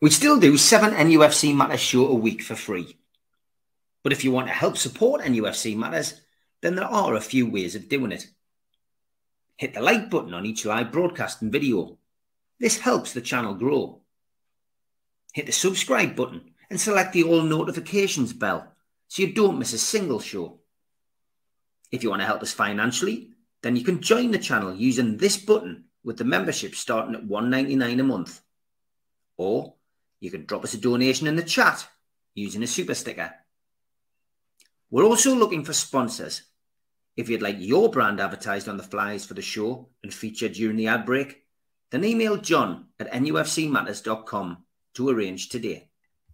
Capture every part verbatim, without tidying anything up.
We still do seven N U F C Matters show a week for free. But if you want to help support N U F C Matters, then there are a few ways of doing it. Hit the like button on each live broadcast and video. This helps the channel grow. Hit the subscribe button and select the all notifications bell so you don't miss a single show. If you want to help us financially, then you can join the channel using this button with the membership starting at one pound ninety-nine a month. Or you can drop us a donation in the chat using a super sticker. We're also looking for sponsors. If you'd like your brand advertised on the flyers for the show and featured during the ad break, then email John at N U F C matters dot com to arrange today.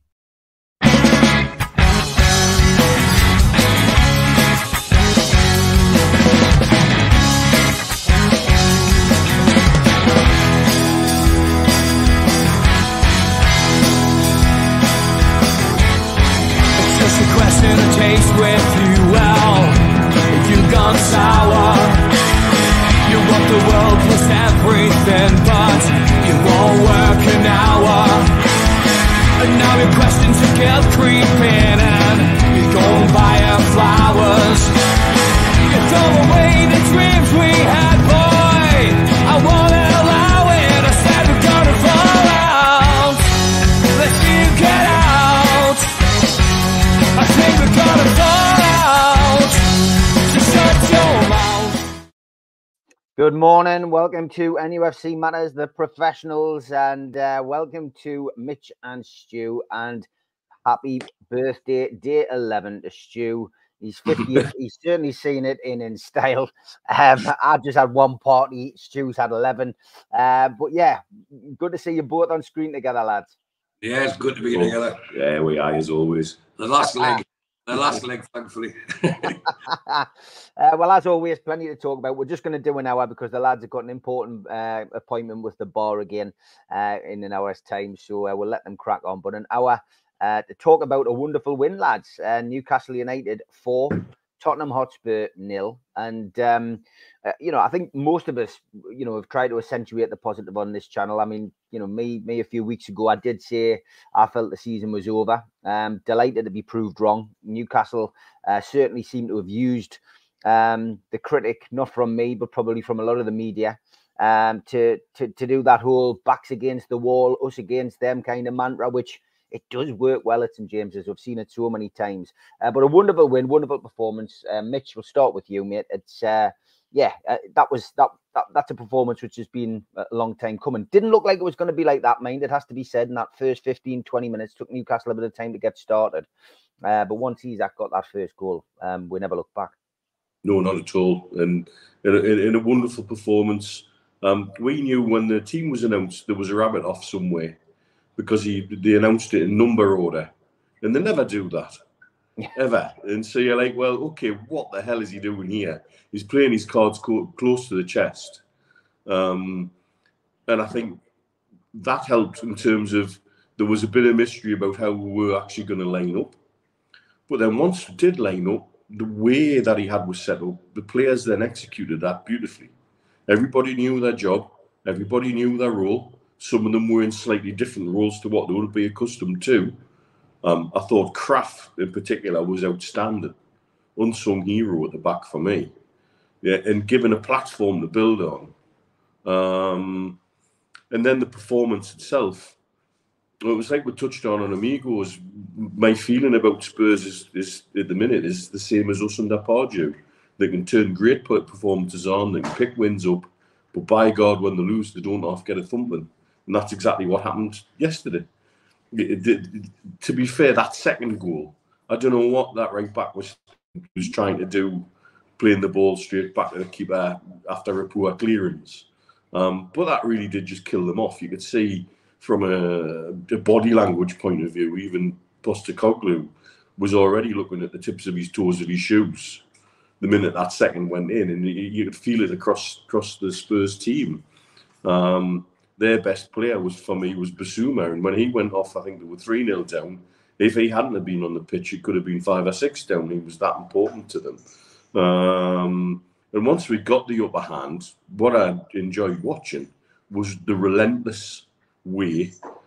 Taste with you well, you've gone sour. You want the world plus everything, but it won't work an hour. And now your questions are guilt creeping, and you're going buying flowers. You throw away the dreams we had, boy. I won't allow it. I said we're gonna fall out. Let's see you get out. I think we're gonna fall out. So shut your mouth. Good morning. Welcome to N U F C Matters, the professionals, and uh, welcome to Mitch and Stu. And happy birthday, day eleven to Stu. He's fiftieth. He's certainly seen it in in style. Um, I've just had one party. Stu's had eleven. Uh, but yeah, good to see you both on screen together, lads. Yeah, it's good to be together. Yeah, we are as always. The last leg, the last leg, thankfully. uh, well, as always, plenty to talk about. We're just going to do an hour because the lads have got an important uh, appointment with the bar again uh, in an hour's time. So uh, we'll let them crack on. But an hour uh, to talk about a wonderful win, lads. Uh, Newcastle United four, Tottenham Hotspur nil. And, um, uh, you know, I think most of us, you know, have tried to accentuate the positive on this channel. I mean, you know, me, me a few weeks ago, I did say I felt the season was over. Um, delighted to be proved wrong. Newcastle uh, certainly seemed to have used um, the critic, not from me, but probably from a lot of the media, um, to, to, to do that whole backs against the wall, us against them kind of mantra, which it does work well at St James's. We've seen it so many times. Uh, but a wonderful win, wonderful performance. Uh, Mitch, we'll start with you, mate. It's uh, yeah, uh, that was that, that. That's a performance which has been a long time coming. Didn't look like it was going to be like that, mind. It has to be said. In that first fifteen, twenty minutes, took Newcastle a bit of time to get started. Uh, but once Isaac got that first goal, um, we never looked back. No, not at all. And in a, in a wonderful performance. Um, we knew when the team was announced there was a rabbit off somewhere, because he they announced it in number order, and they never do that, ever. And so you're like, well, okay, what the hell is he doing here? He's playing his cards co- close to the chest, um, and I think that helped in terms of there was a bit of mystery about how we were actually going to line up. But then once we did line up, the way that he had was set up, the players then executed that beautifully. Everybody knew their job. Everybody knew their role. Some of them were in slightly different roles to what they would be accustomed to. Um, I thought Kraft, in particular, was outstanding. Unsung hero at the back for me. Yeah, and given a platform to build on. Um, and then the performance itself. Well, it was like we touched on on Amigos. My feeling about Spurs is, is at the minute is the same as us under Pardew. They can turn great performances on, they can pick wins up, but by God, when they lose, they don't half get a thumping. And that's exactly what happened yesterday. It, it, it, to be fair, that second goal, I don't know what that right back was, was trying to do, playing the ball straight back to the keeper after a poor clearance. Um, but that really did just kill them off. You could see from a, a body language point of view, even Postecoglou was already looking at the tips of his toes of his shoes the minute that second went in, and you, you could feel it across across the Spurs team. Um, their best player was, for me, was Basuma, and when he went off, I think they were three nil down. If he hadn't have been on the pitch, it could have been five or six down. He was that important to them. Um, and once we got the upper hand, what I enjoyed watching was the relentless way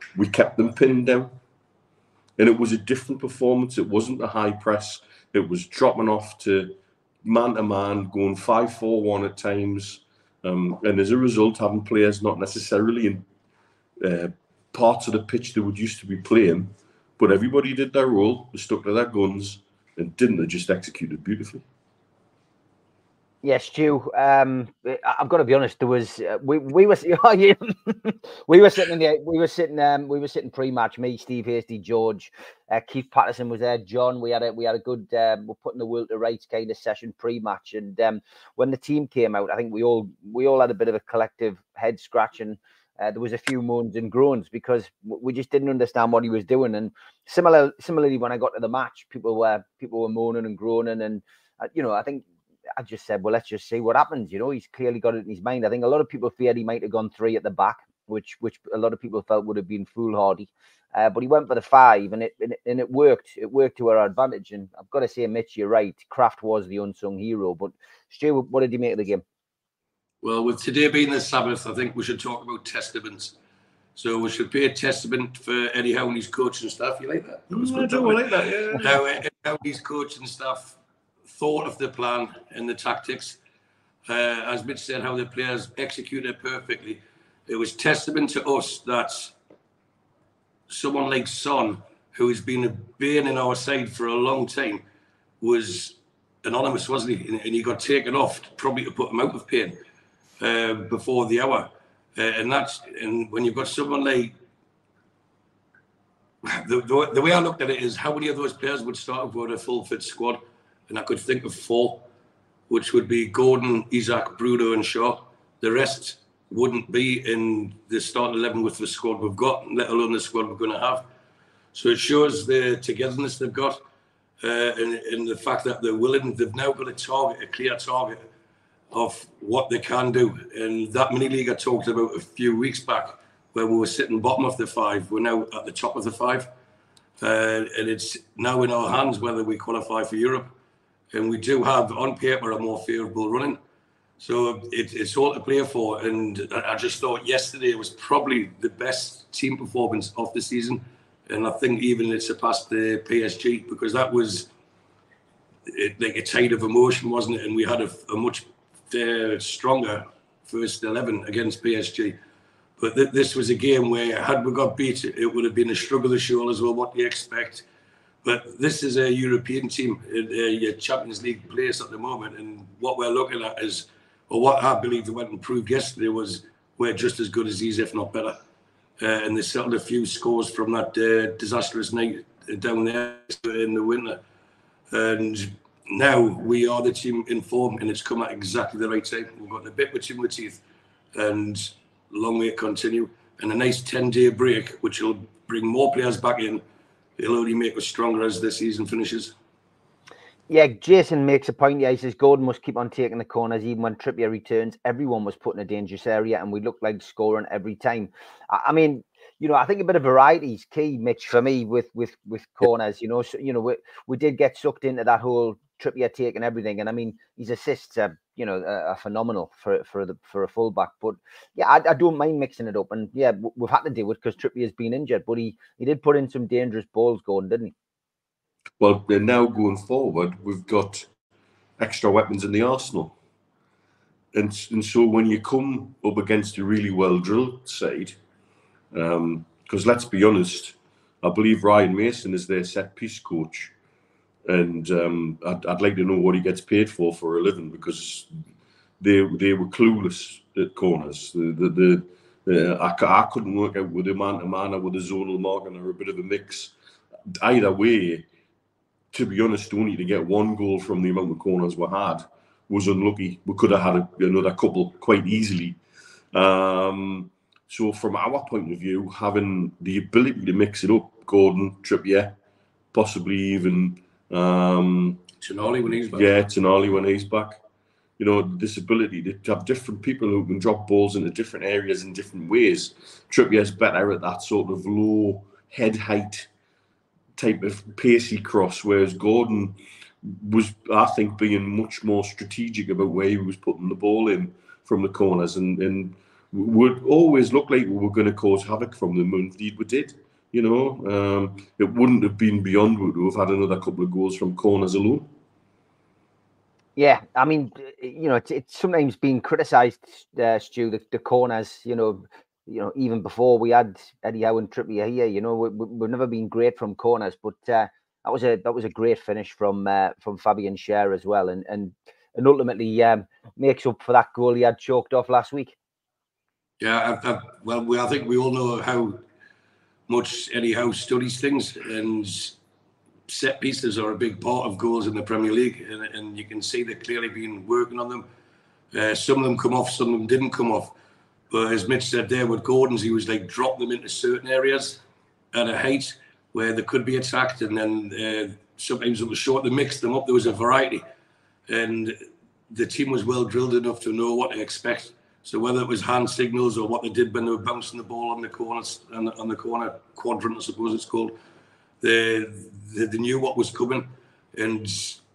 we kept them pinned down. And it was a different performance. It wasn't a high press. It was dropping off to man-to-man, going five four one at times. Um, and as a result, having players not necessarily in uh, parts of the pitch they would used to be playing, but everybody did their role, they stuck to their guns, and didn't they just executed beautifully. Yes, Stu. Um, I've got to be honest. There was uh, we we were oh, yeah. we were sitting in the we were sitting um, we were sitting pre-match. Me, Steve Hasty, George, uh, Keith Patterson was there. John. We had a we had a good um, we're putting the world to rights kind of session pre-match. And um, when the team came out, I think we all we all had a bit of a collective head scratching. Uh, there was a few moans and groans because we just didn't understand what he was doing. And similar similarly, when I got to the match, people were people were moaning and groaning, and uh, you know, I think. I just said, well, let's just see what happens. You know, he's clearly got it in his mind. I think a lot of people feared he might have gone three at the back, which which a lot of people felt would have been foolhardy. Uh, but he went for the five, and it, and it and it worked. It worked to our advantage. And I've got to say, Mitch, you're right. Kraft was the unsung hero. But Stu, what did you make of the game? Well, with today being the Sabbath, I think we should talk about testaments. So we should pay a testament for Eddie Howe and his coaching staff. You like that? That was good. I do like that, yeah. How Eddie Howe and his coaching staff thought of the plan and the tactics. Uh, as Mitch said, how the players executed perfectly. It was testament to us that someone like Son, who has been a bane in our side for a long time, was anonymous, wasn't he? And, and he got taken off, probably to put him out of pain uh, before the hour. Uh, and that's and when you've got someone like the, the the way I looked at it is how many of those players would start with a full fit squad. And I could think of four, which would be Gordon, Isaac, Bruno, and Shaw. The rest wouldn't be in the starting eleven with the squad we've got, let alone the squad we're going to have. So it shows the togetherness they've got, uh, and, and the fact that they're willing. They've now got a target, a clear target of what they can do. And that mini league I talked about a few weeks back, where we were sitting bottom of the five, we're now at the top of the five, uh, and it's now in our hands whether we qualify for Europe. And we do have, on paper, a more favourable running. So it, it's all to play for. And I just thought yesterday was probably the best team performance of the season. And I think even it surpassed the P S G, because that was it, like a tide of emotion, wasn't it? And we had a, a much uh, stronger first eleven against P S G. But th- this was a game where, had we got beat, it would have been a struggle to show as well. What do you expect? But this is a European team, a, a Champions League place at the moment. And what we're looking at is, or what I believe they went and proved yesterday was, we're just as good as these, if not better. Uh, and they settled a few scores from that uh, disastrous night down there in the winter. And now we are the team in form, and it's come at exactly the right time. We've got a bit between the teeth, and long way to continue. And a nice ten-day break, which will bring more players back in. It'll only make us stronger as the season finishes. Yeah, Jason makes a point. Yeah, he says Gordon must keep on taking the corners even when Trippier returns. Everyone was put in a dangerous area, and we looked like scoring every time. I, I mean, you know, I think a bit of variety is key, Mitch, for me with with with corners. You know, so, you know, we we did get sucked into that whole Trippier taking everything, and I mean, his assists are, you know, are, are phenomenal for for the for a fullback. But yeah, I, I don't mind mixing it up, and yeah, we've had to do it because Trippier's been injured, but he he did put in some dangerous balls, Gordon, didn't he? Well, now going forward, we've got extra weapons in the arsenal. And, and so when you come up against a really well-drilled side, because um, let's be honest, I believe Ryan Mason is their set-piece coach. And um, I'd, I'd like to know what he gets paid for for a living, because they they were clueless at corners. The, the, the, the, I, I couldn't work out with a man-to-man or with a zonal marking or a bit of a mix. Either way, to be honest, only to get one goal from the amount of corners we had was unlucky. We could have had a, another couple quite easily. Um, so from our point of view, having the ability to mix it up, Gordon, Trippier, possibly even um, Tonali when he's back. Yeah, Tonali when he's back. You know, this ability to have different people who can drop balls into different areas in different ways. Trippier's better at that sort of low head height type of pacey cross, whereas Gordon was, I think, being much more strategic about where he was putting the ball in from the corners. And, and would always look like we were going to cause havoc from them, and indeed we did. You know, um, it wouldn't have been beyond we to have had another couple of goals from corners alone. Yeah, I mean, you know, it's, it's sometimes been criticised, uh, Stu, the, the corners. You know, you know, even before we had Eddie Howe and Trippier here, you know, we, we, we've never been great from corners, but uh, that was a that was a great finish from uh, from Fabian Schär as well, and and and ultimately um, makes up for that goal he had choked off last week. Yeah, I, I, well, we, I think we all know how much Eddie Howe studies things, and set pieces are a big part of goals in the Premier League, and, and you can see they've clearly been working on them. Uh, some of them come off, some of them didn't come off. But as Mitch said there with Gordon's, he was like dropping them into certain areas at a height where they could be attacked, and then uh, sometimes it was short to mix them up. There was a variety, and the team was well drilled enough to know what to expect. So whether it was hand signals or what they did when they were bouncing the ball on the corners, on the, on the corner quadrant, I suppose it's called, they, they, they knew what was coming, and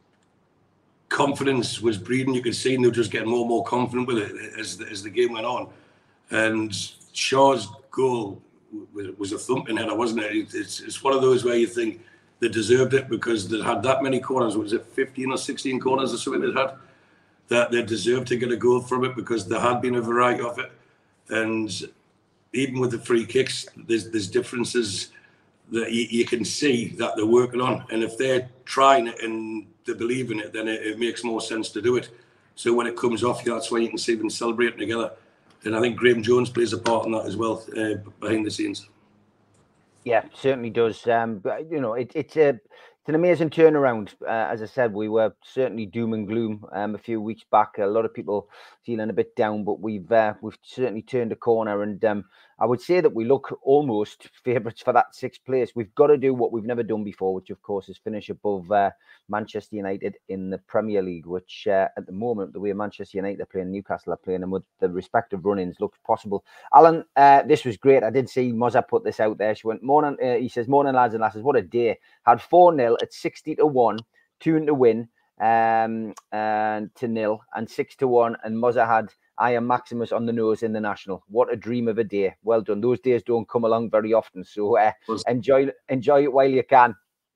confidence was breeding. You could see they were just getting more and more confident with it as the, as the game went on. And Schär's goal was, was a thumping header, wasn't it? It's, it's one of those where you think they deserved it because they had that many corners. Was it fifteen or sixteen corners or something they had? That they deserved to get a goal from it because there had been a variety of it. And even with the free kicks, there's there's differences that you, you can see that they're working on. And if they're trying it and they believe in it, then it, it makes more sense to do it. So when it comes off, that's when you can see them celebrating together. And I think Graham Jones plays a part in that as well, uh, behind the scenes. Yeah, certainly does. Um, but, you know, it, it's a... It's an amazing turnaround. Uh, as I said, we were certainly doom and gloom um, a few weeks back. A lot of people feeling a bit down, but we've uh, we've certainly turned a corner. And um, I would say that we look almost favourites for that sixth place. We've got to do what we've never done before, which of course is finish above uh, Manchester United in the Premier League, which uh, at the moment, the way Manchester United are playing, Newcastle are playing, and with the respective run-ins, looks possible. Alan, uh, this was great. I did see Mozza put this out there. She went, morning. Uh, he says, morning lads and lasses. What a day. Had four nil at sixty to one, two to win, um, and to nil, and six to one. And Mozza had I am Maximus on the nose in the National. What a dream of a day. Well done. Those days don't come along very often. So uh, enjoy enjoy it while you can.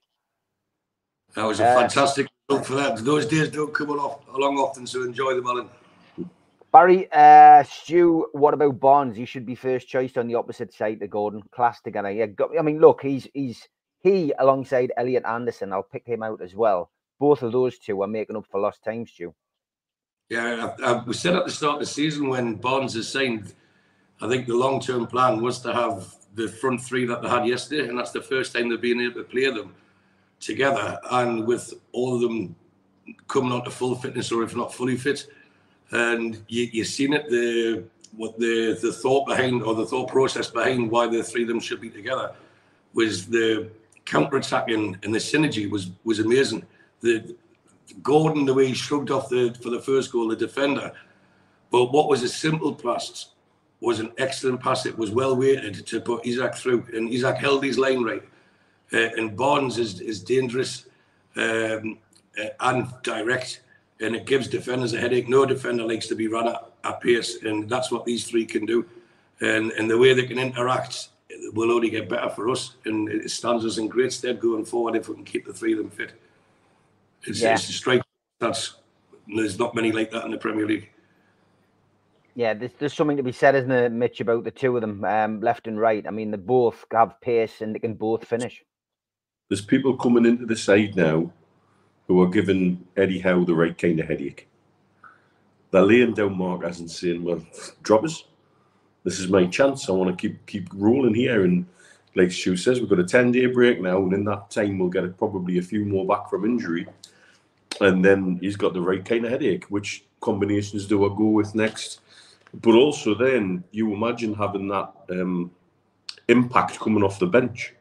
That was a uh, fantastic result for that. Those days don't come along, along often, so enjoy them, Alan. Barry, uh, Stu, what about Barnes? He should be first choice on the opposite side to Gordon. Class together. Yeah, I mean, look, he's he's he alongside Elliot Anderson. I'll pick him out as well. Both of those two are making up for lost time, Stu. Yeah, I, I, we said at the start of the season when Barnes is signed, I think the long-term plan was to have the front three that they had yesterday, and that's the first time they've been able to play them together, and with all of them coming on to full fitness, or if not fully fit. And you, you've seen it, the what the the thought behind, or the thought process behind why the three of them should be together was the counter-attacking, and the synergy was was amazing. The Gordon, the way he shrugged off the for the first goal, the defender, but what was a simple pass was an excellent pass. It was well weighted to put Isak through, and Isak held his line right. Uh, and Barnes is is dangerous um, uh, and direct, and it gives defenders a headache. No defender likes to be run at, at pace, and that's what these three can do. And and the way they can interact will only get better for us, and it stands us in great stead going forward if we can keep the three of them fit. It's, yeah. it's a strike. That's there's not many like that in the Premier League. Yeah, there's, there's something to be said, isn't there, Mitch, about the two of them, um, left and right. I mean, they both have pace and they can both finish. There's people coming into the side now who are giving Eddie Howe the right kind of headache. They're laying down markers and saying, well, droppers, this is my chance. I want to keep keep rolling here. And like Stu says, we've got a ten-day break now, and in that time we'll get probably a few more back from injury. And then he's got the right kind of headache. Which combinations do I go with next? But also then, you imagine having that um, impact coming off the bench.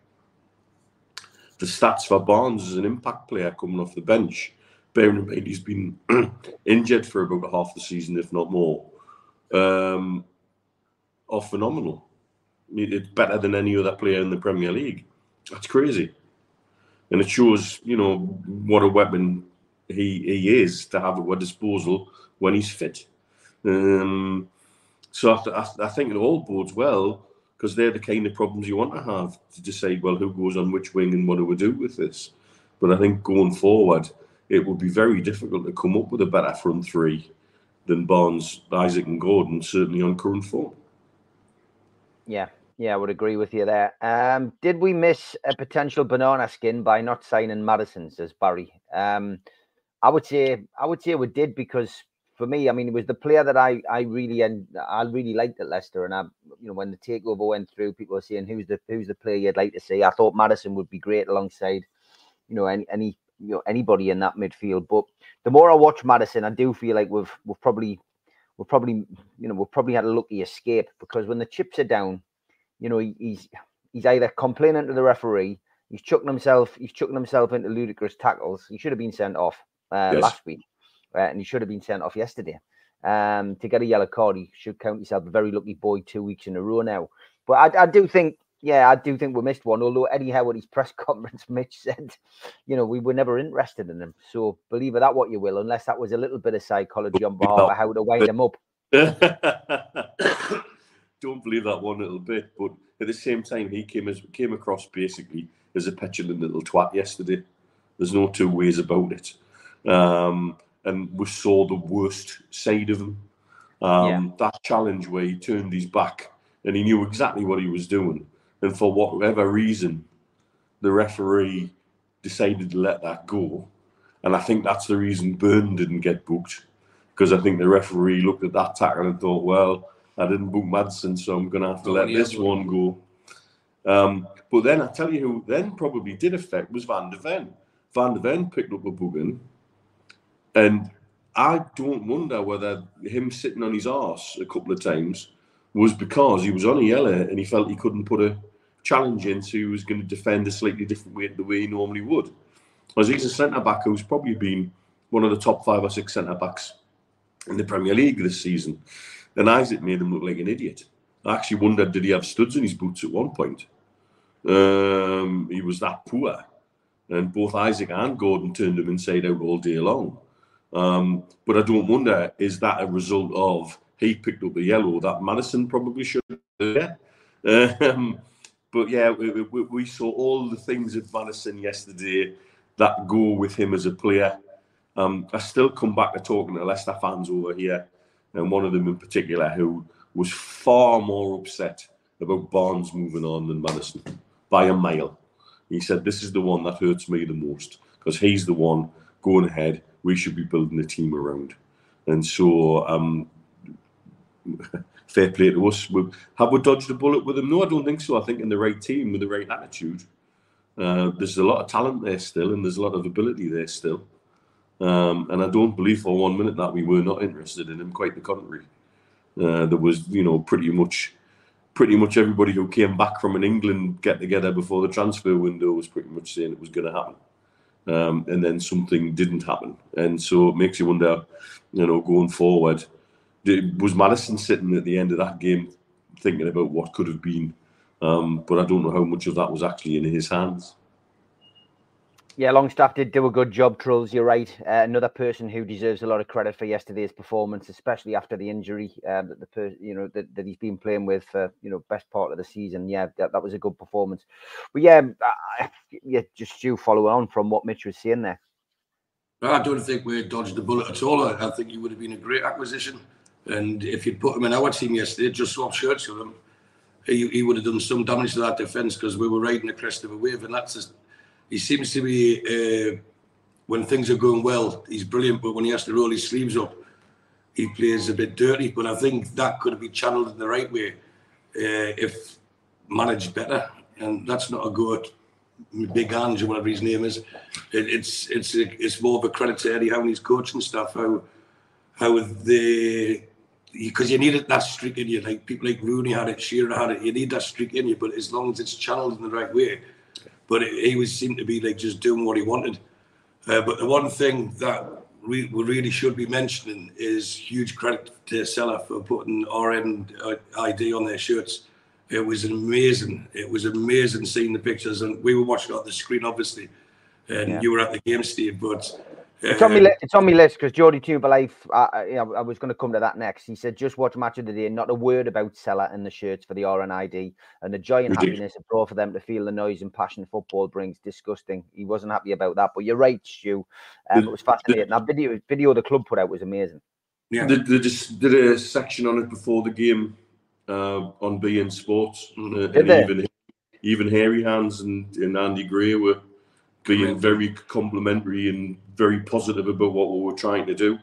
The stats for Barnes as an impact player coming off the bench, bearing in mind he's been injured for about half the season, if not more, um, are phenomenal. It's better than any other player in the Premier League. That's crazy. And it shows, you know, what a weapon he, he is to have at our disposal when he's fit. Um, So I, I, I think it all bodes well, because they're the kind of problems you want to have to decide, well, who goes on which wing and what do we do with this. But I think going forward, it would be very difficult to come up with a better front three than Barnes, Isaac and Gordon, certainly on current form. Yeah, yeah, I would agree with you there. Um, did we miss a potential banana skin by not signing Maddison, says Barry? Um, I would say I would say we did, because for me, I mean, it was the player that I I really and I really liked at Leicester, and I, you know, when the takeover went through, people were saying who's the who's the player you'd like to see. I thought Maddison would be great alongside, you know, any any you know anybody in that midfield. But the more I watch Maddison, I do feel like we've we've probably we've probably you know we've probably had a lucky escape, because when the chips are down, you know, he, he's he's either complaining to the referee, he's chucking himself he's chucking himself into ludicrous tackles. He should have been sent off uh, Yes. last week. Uh, and he should have been sent off yesterday. Um, to get a yellow card, he should count himself a very lucky boy two weeks in a row now. But I, I do think, yeah, I do think we missed one. Although Eddie Howe at his press conference, Mitch said, you know, we were never interested in him. So believe it that what you will, unless that was a little bit of psychology on behalf of how to wind him up. Don't believe that one little bit, but at the same time, he came as came across basically as a petulant little twat yesterday. There's no two ways about it. Um, and we saw the worst side of him. Um, Yeah. That challenge where he turned his back and he knew exactly what he was doing. And for whatever reason, the referee decided to let that go. And I think that's the reason Byrne didn't get booked. Because I think the referee looked at that tackle and thought, well, I didn't book Maddison, so I'm going to have to let this one go. Um, but then I tell you who then probably did affect was Van der Ven. Van der Ven picked up a booking. And I don't wonder whether him sitting on his arse a couple of times was because he was on a yellow and he felt he couldn't put a challenge in, so he was going to defend a slightly different way the way he normally would. Because he's a centre-back who's probably been one of the top five or six centre-backs in the Premier League this season. And Isaac made him look like an idiot. I actually wondered, did he have studs in his boots at one point? Um, he was that poor. And both Isaac and Gordon turned him inside out all day long. Um, but I don't wonder, is that a result of he picked up the yellow that Maddison probably should have? Yeah. Um, but yeah, we, we, we saw all the things at Maddison yesterday that go with him as a player. Um, I still come back to talking to Leicester fans over here, and one of them in particular who was far more upset about Barnes moving on than Maddison by a mile. He said, this is the one that hurts me the most, because he's the one going ahead. We should be building a team around. And so, um, fair play to us. We, have we dodged a bullet with him? No, I don't think so. I think in the right team with the right attitude. Uh, there's a lot of talent there still, and there's a lot of ability there still. Um, and I don't believe for one minute that we were not interested in him. Quite the contrary. Uh, there was, you know, pretty much, pretty much everybody who came back from an England get-together before the transfer window was pretty much saying it was going to happen. Um, and then something didn't happen. And so it makes you wonder, you know, going forward, did, was Maddison sitting at the end of that game thinking about what could have been? Um, but I don't know how much of that was actually in his hands. Yeah, Longstaff did do a good job, Trulls. You're right. Uh, another person who deserves a lot of credit for yesterday's performance, especially after the injury uh, that the per- you know that, that he's been playing with for you know best part of the season. Yeah, that, that was a good performance. But yeah, uh, yeah, just Stu following on from what Mitch was saying there. I don't think we dodged the bullet at all. I think he would have been a great acquisition. And if you'd put him in our team yesterday, just swap shirts with him, he, he would have done some damage to that defence, because we were riding the crest of a wave. And that's just, he seems to be, uh, when things are going well, he's brilliant. But when he has to roll his sleeves up, he plays a bit dirty. But I think that could be channeled in the right way uh, if managed better. And that's not a go at Big Ange or whatever his name is. It, it's it's it's more of a credit to Eddie Howe and his coaching staff, how how they, because you need that streak in you. Like people like Rooney had it, Shearer had it. You need that streak in you, but as long as it's channeled in the right way. But it, he was seemed to be like just doing what he wanted. Uh, but the one thing that we, we really should be mentioning is huge credit to Seller for putting R N I D on their shirts. It was amazing. It was amazing seeing the pictures, and we were watching it on the screen, obviously, and Yeah. you were at the game, Steve. But It's on my list. It's on my list because Geordie Tuberlife. I, you know, I was going to come to that next. He said, "Just watch Match of the Day. Not a word about Sella and the shirts for the R N I D and the joy and Ridiculous. happiness it brought for them to feel the noise and passion football brings. Disgusting." He wasn't happy about that, but you're right, Stu. Um, The- it was fascinating. That video, video the club put out was amazing. Yeah. They, they just did a section on it before the game uh, on B N Sports, uh, Did and they? even even Hairy Hands and, and Andy Gray were being very complimentary and very positive about what we were trying to do.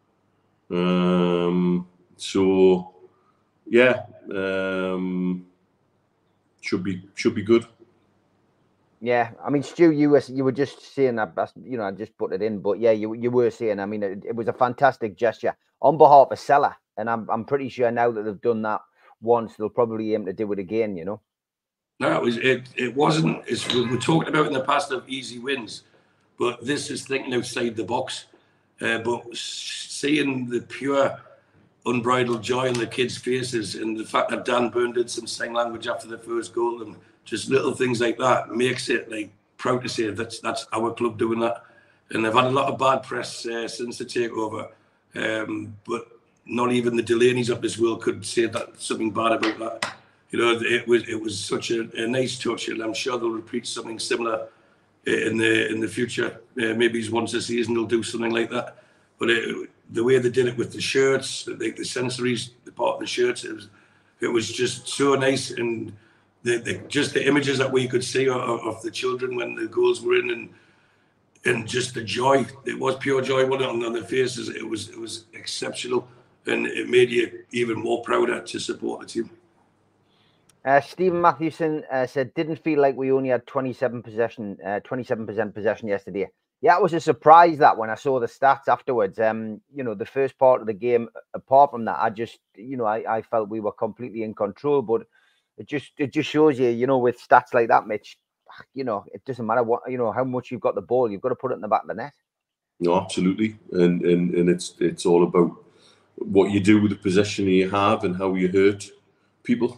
Um, so, yeah, um, should be should be good. Yeah, I mean, Stu, you were you were just saying that. That's, you know, I just put it in, but yeah, you you were saying. I mean, it, it was a fantastic gesture on behalf of Sella, and I'm I'm pretty sure now that they've done that once, they'll probably aim to do it again. You know. No, it was it. It wasn't. It's, we were talking about in the past of easy wins, but this is thinking outside the box. Uh, but seeing the pure, unbridled joy in the kids' faces, and the fact that Dan Burn did some sign language after the first goal, and just little things like that makes it like proud to say that's that's our club doing that. And they've had a lot of bad press uh, since the takeover, um, but not even the Delaney's of this world could say that something bad about that. You know, it was it was such a, a nice touch, and I'm sure they'll repeat something similar in the in the future. Uh, maybe once a season they'll do something like that. But it, the way they did it with the shirts, the, the sensories, the part of the shirts, it was it was just so nice, and the, the just the images that we could see of, of the children when the goals were in, and and just the joy. It was pure joy, wasn't it, on, on their faces. It was it was exceptional, and it made you even more prouder to support the team. Uh, Stephen Matthewson uh, said, "Didn't feel like we only had twenty-seven possession, uh, twenty-seven percent possession yesterday." Yeah, it was a surprise that when I saw the stats afterwards. Um, you know, the first part of the game, apart from that, I just, you know, I, I felt we were completely in control. But it just, it just shows you, you know, with stats like that, Mitch, you know, it doesn't matter what, you know, how much you've got the ball, you've got to put it in the back of the net. No, absolutely, and and and it's it's all about what you do with the possession you have and how you hurt people.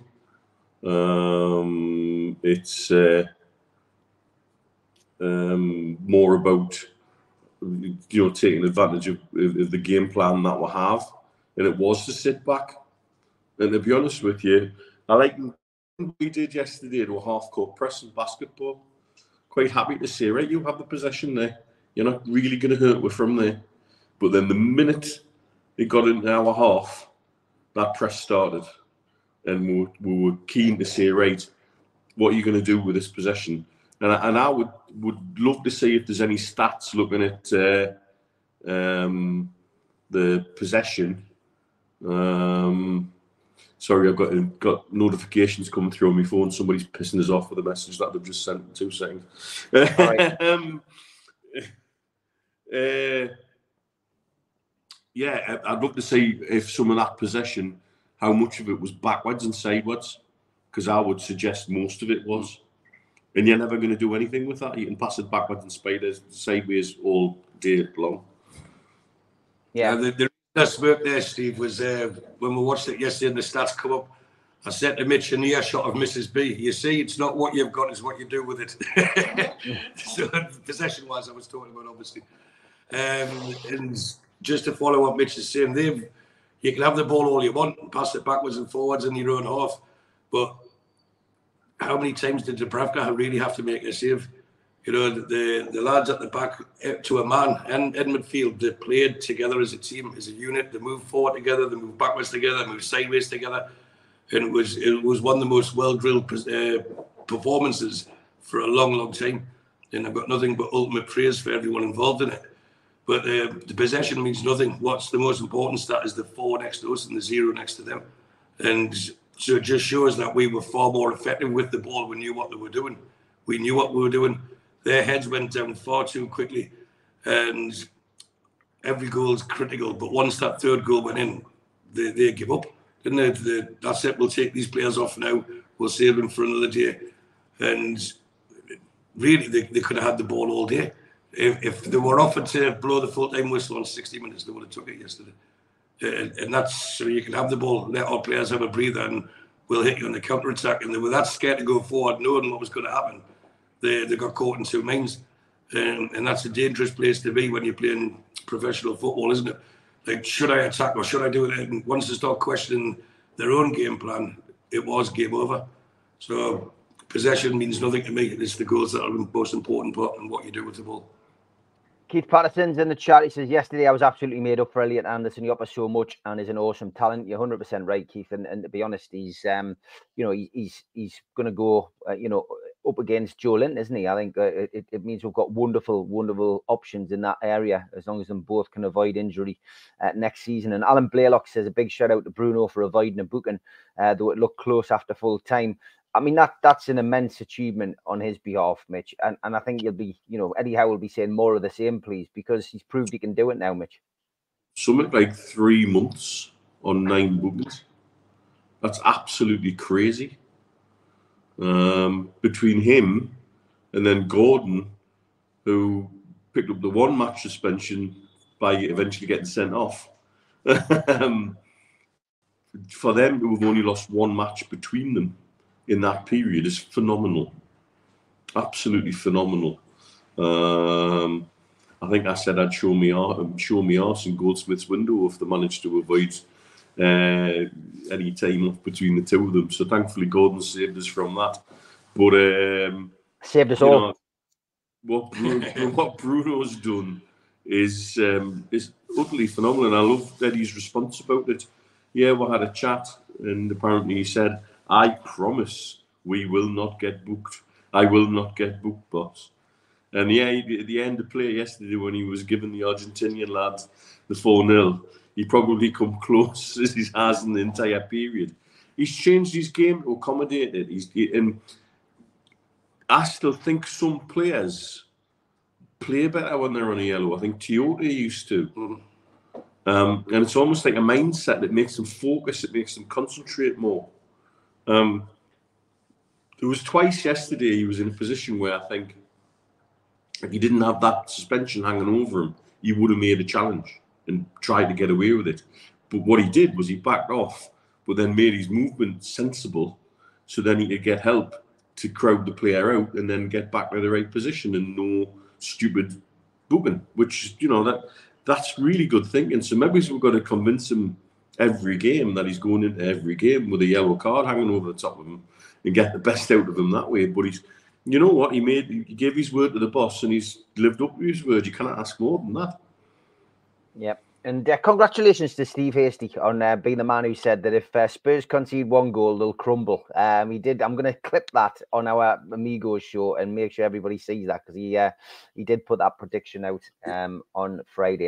Um, it's uh, um, more about, you know, taking advantage of, of the game plan that we have, and it was to sit back. And to be honest with you, I like what we did yesterday to a half-court press and basketball. Quite happy to say, right, you have the possession there. You're not really going to hurt with from there. But then the minute it got into our half, that press started. And we were, we were keen to say, right, what are you going to do with this possession? And I, and I would, would love to see if there's any stats looking at uh, um, the possession. Um, sorry, I've got got notifications coming through on my phone. Somebody's pissing us off with a message that they've just sent in two seconds. Right. um, uh, yeah, I'd love to see if some of that possession, how much of it was backwards and sideways, because I would suggest most of it was. And you're never going to do anything with that. You can pass it backwards and spiders, sideways all day long. Yeah. Uh, the, the best work there, Steve, was uh, when we watched it yesterday and the stats come up. I said to Mitch, a near shot of Missus B. You see, it's not what you've got, it's what you do with it. So possession-wise, I was talking about, obviously. Um, and just to follow what Mitch is saying, they've you can have the ball all you want and pass it backwards and forwards in your own half. But how many times did Dubravka really have to make a save? You know, the the lads at the back to a man and in midfield, they played together as a team, as a unit. They moved forward together, they moved backwards together, they moved sideways together. And it was it was one of the most well-drilled uh, performances for a long, long time. And I've got nothing but ultimate praise for everyone involved in it. But uh, the possession means nothing. What's the most important stat is the four next to us and the zero next to them. And so it just shows that we were far more effective with the ball. We knew what they were doing. We knew what we were doing. Their heads went down far too quickly. And every goal is critical. But once that third goal went in, they, they give up. Didn't they? The, that's it. We'll take these players off now. We'll save them for another day. And really, they, they could have had the ball all day. If, if they were offered to blow the full-time whistle on sixty minutes, they would have took it yesterday. Uh, and that's so you can have the ball, let our players have a breather, and we'll hit you on the counter-attack. And they were that scared to go forward, knowing what was going to happen. They they got caught in two minds. Um, and that's a dangerous place to be when you're playing professional football, isn't it? Like, should I attack or should I do it? And once they start questioning their own game plan, it was game over. So possession means nothing to me. It's the goals that are the most important part and what you do with the ball. Keith Patterson's in the chat. He says, yesterday I was absolutely made up for Elliot Anderson. He offers so much and is an awesome talent. You're one hundred percent right, Keith. And, and to be honest, he's, um, you know, he, he's he's going to go, uh, you know, up against Joe Linton, isn't he? I think uh, it, it means we've got wonderful, wonderful options in that area, as long as them both can avoid injury uh, next season. And Alan Blaylock says a big shout out to Bruno for avoiding a booking, uh, though it looked close after full time. I mean, that that's an immense achievement on his behalf, Mitch. And and I think you'll be, you know, Eddie Howe will be saying more of the same, please, because he's proved he can do it now, Mitch. Something like three months on nine bookings. That's absolutely crazy. Um, between him and then Gordon, who picked up the one match suspension by eventually getting sent off. um, for them to have only lost one match between them in that period is phenomenal. Absolutely phenomenal. Um, I think I said I'd show me art, show me arse in Goldsmith's window if they managed to avoid uh, any time off between the two of them. So thankfully Gordon saved us from that. But um, saved us all. Know, what Bruno, what Bruno's done is um, is utterly phenomenal, and I love Eddie's response about it. Yeah, we had a chat, and apparently he said, I promise we will not get booked. I will not get booked, boss. And yeah, at the end of play yesterday, when he was giving the Argentinian lads the four nil, he probably come close as he has in the entire period. He's changed his game to accommodate it. He's, and I still think some players play better when they're on a yellow. I think Toyota used to. Mm-hmm. Um, and it's almost like a mindset that makes them focus, it makes them concentrate more. Um, there was twice yesterday he was in a position where I think if he didn't have that suspension hanging over him, he would have made a challenge and tried to get away with it. But what he did was he backed off, but then made his movement sensible so then he could get help to crowd the player out and then get back to the right position and no stupid booking, which, you know, that that's really good thinking. So maybe we've got to convince him every game that he's going into every game with a yellow card hanging over the top of him and get the best out of him that way. But he's, you know what, he made, he gave his word to the boss and he's lived up to his word. You cannot ask more than that. Yep. And uh, congratulations to Steve Hasty on uh, being the man who said that if uh, Spurs concede one goal, they'll crumble. Um, he did. I'm going to clip that on our Amigos show and make sure everybody sees that, because he uh, he did put that prediction out um, on Friday.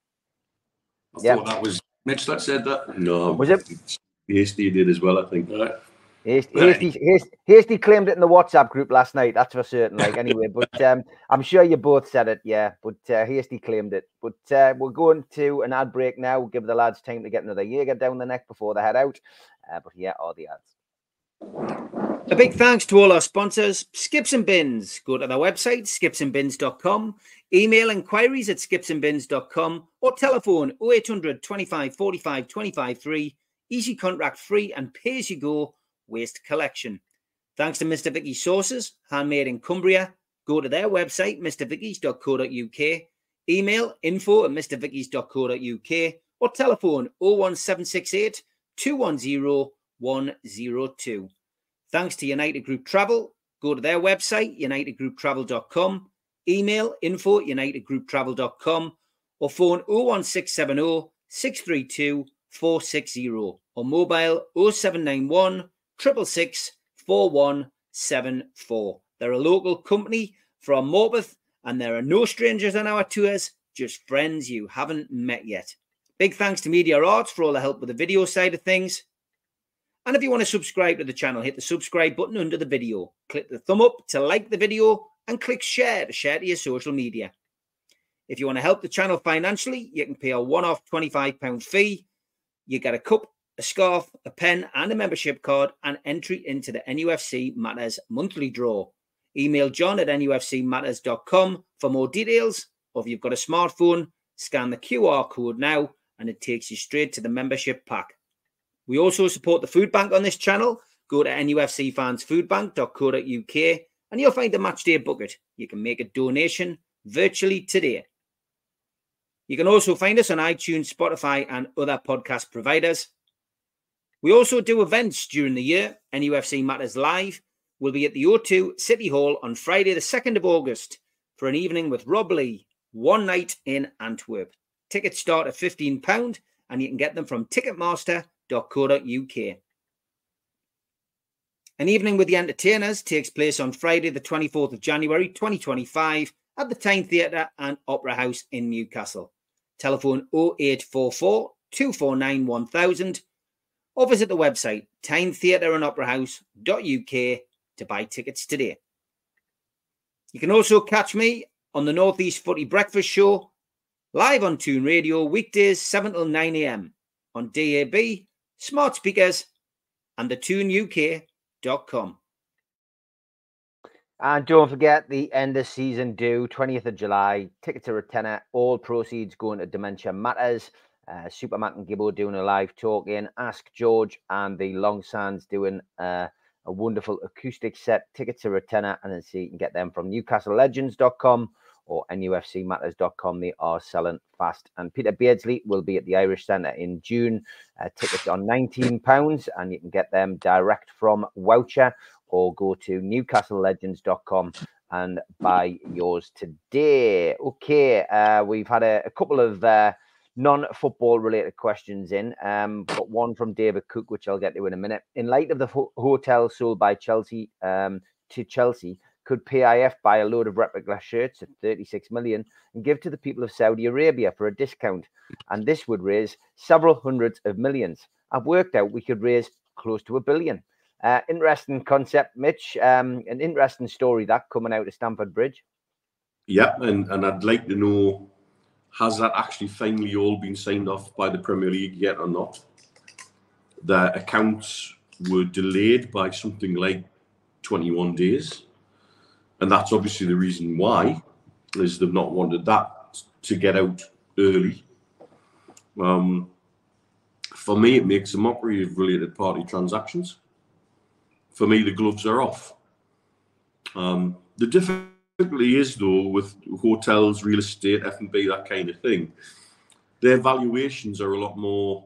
I yep. thought that was Mitch that said that. No, was it? Hasty did as well, I think. Right. Hasty, Hasty, Hasty, Hasty claimed it in the WhatsApp group last night. That's for certain. Like anyway, but um, I'm sure you both said it. Yeah, but uh, Hasty claimed it. But uh, we're going to an ad break now. We'll give the lads time to get another Jaeger down the neck before they head out. Uh, but here are the ads. A big thanks to all our sponsors, Skips and Bins. Go to their website, skips and bins dot com. Email inquiries at skips and bins dot com or telephone oh eight hundred, twenty-five, forty-five, twenty-five, three. Easy contract free and pay as you go waste collection. Thanks to Mister Vicky's Sauces, handmade in Cumbria. Go to their website, mr vickies dot co dot uk. Email info at mr vickies dot co dot uk or telephone oh one seven six eight, two one zero, one zero two. Thanks to United Group Travel. Go to their website, united group travel dot com. Email info at united group travel dot com or phone oh one six seven oh, six three two, four six zero or mobile oh seven nine one, six six six, four one seven four. They're a local company from Morpeth and there are no strangers on our tours, just friends you haven't met yet. Big thanks to Media Arts for all the help with the video side of things. And if you want to subscribe to the channel, hit the subscribe button under the video. Click the thumb up to like the video and click share to share to your social media. If you want to help the channel financially, you can pay a one-off twenty-five pound fee. You get a cup, a scarf, a pen and a membership card and entry into the N U F C Matters monthly draw. Email john at N U F C matters dot com for more details, or if you've got a smartphone, scan the Q R code now and it takes you straight to the membership pack. We also support the food bank on this channel. Go to N U F C fans food bank dot co dot uk and you'll find the Matchday bucket. You can make a donation virtually today. You can also find us on iTunes, Spotify, and other podcast providers. We also do events during the year. N U F C Matters Live will be at the O two City Hall on Friday, the second of August, for an evening with Rob Lee, one night in Antwerp. Tickets start at fifteen pounds, and you can get them from ticketmaster dot co dot U K. An evening with the entertainers takes place on Friday, the twenty-fourth of January, twenty twenty-five, at the Tyne Theatre and Opera House in Newcastle. Telephone oh eight four four, two four nine, one thousand or visit the website tyne theatre and opera house dot U K to buy tickets today. You can also catch me on the Northeast Footy Breakfast Show, live on Toon Radio, weekdays seven till nine a m on D A B, smart speakers, and the toon U K dot com. And don't forget the end of season due, twentieth of July. Tickets are a tenner. All proceeds going to Dementia Matters. Uh, Super Matt and Gibbo doing a live talk-in. Ask George and the Long Sands doing uh, a wonderful acoustic set. Tickets are a tenner, and then see you can get them from newcastle legends dot com or N U F C matters dot com. They are selling fast. And Peter Beardsley will be at the Irish Centre in June. Uh, tickets are nineteen pounds, and you can get them direct from Woucher or go to newcastle legends dot com and buy yours today. Okay, uh, we've had a, a couple of uh, non-football related questions in. Um, got one from David Cook, which I'll get to in a minute. In light of the ho- hotel sold by Chelsea um, to Chelsea, could P I F buy a load of replica shirts at thirty-six million and give to the people of Saudi Arabia for a discount? And this would raise several hundreds of millions. I've worked out we could raise close to a billion. Uh, interesting concept, Mitch. Um, an interesting story that coming out of Stamford Bridge. Yeah, and, and I'd like to know, has that actually finally all been signed off by the Premier League yet or not? The accounts were delayed by something like twenty-one days. And that's obviously the reason why, is they've not wanted that to get out early. Um, for me, it makes a mockery of related party transactions. For me, the gloves are off. Um, the difficulty is, though, with hotels, real estate, F and B, that kind of thing, their valuations are a lot more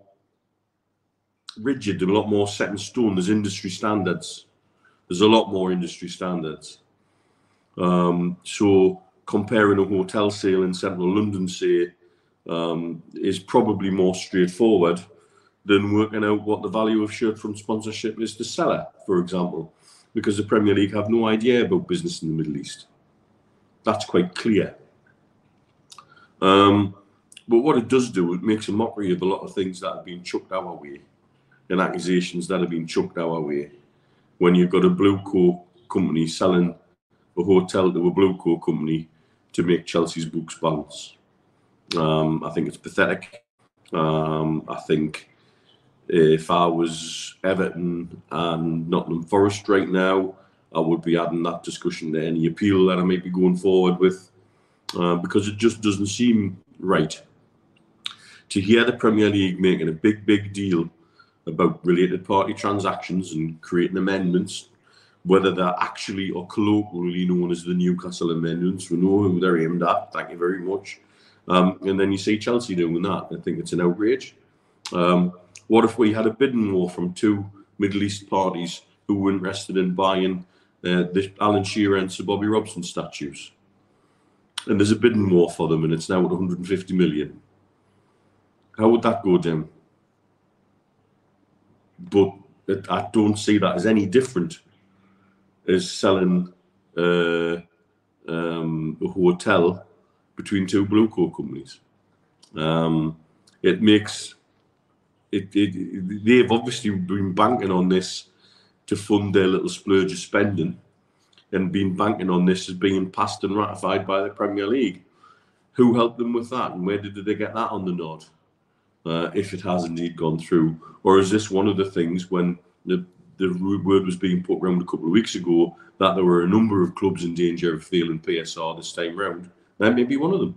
rigid, a lot more set in stone. There's industry standards. There's a lot more industry standards. Um, so comparing a hotel sale in central London, say, um, is probably more straightforward than working out what the value of shirt front sponsorship is to seller, for example, because the Premier League have no idea about business in the Middle East. That's quite clear. Um, but what it does do, it makes a mockery of a lot of things that have been chucked our way and accusations that have been chucked our way. When you've got a blue coat company selling a hotel to a blue coat company to make Chelsea's books bounce. Um, I think it's pathetic. Um, I think if I was Everton and Nottingham Forest right now, I would be adding that discussion to any appeal that I might be going forward with, uh, because it just doesn't seem right. To hear the Premier League making a big, big deal about related party transactions and creating amendments, whether they're actually or colloquially known as the Newcastle Amendments, we know who they're aimed at, thank you very much. Um, and then you see Chelsea doing that. I think it's an outrage. Um, what if we had a bidding war from two Middle East parties who were interested in buying uh, the Alan Shearer and Sir Bobby Robson statues? And there's a bidding war for them, and it's now at one hundred fifty million. How would that go down? But it, I don't see that as any different as selling uh, um, a hotel between two blue coat companies. Um, it makes it, it. They've obviously been banking on this to fund their little splurge of spending, and been banking on this as being passed and ratified by the Premier League. Who helped them with that, and where did they get that on the nod? Uh, if it has indeed gone through, or is this one of the things when the the word was being put around a couple of weeks ago that there were a number of clubs in danger of failing P S R this time round? That may be one of them.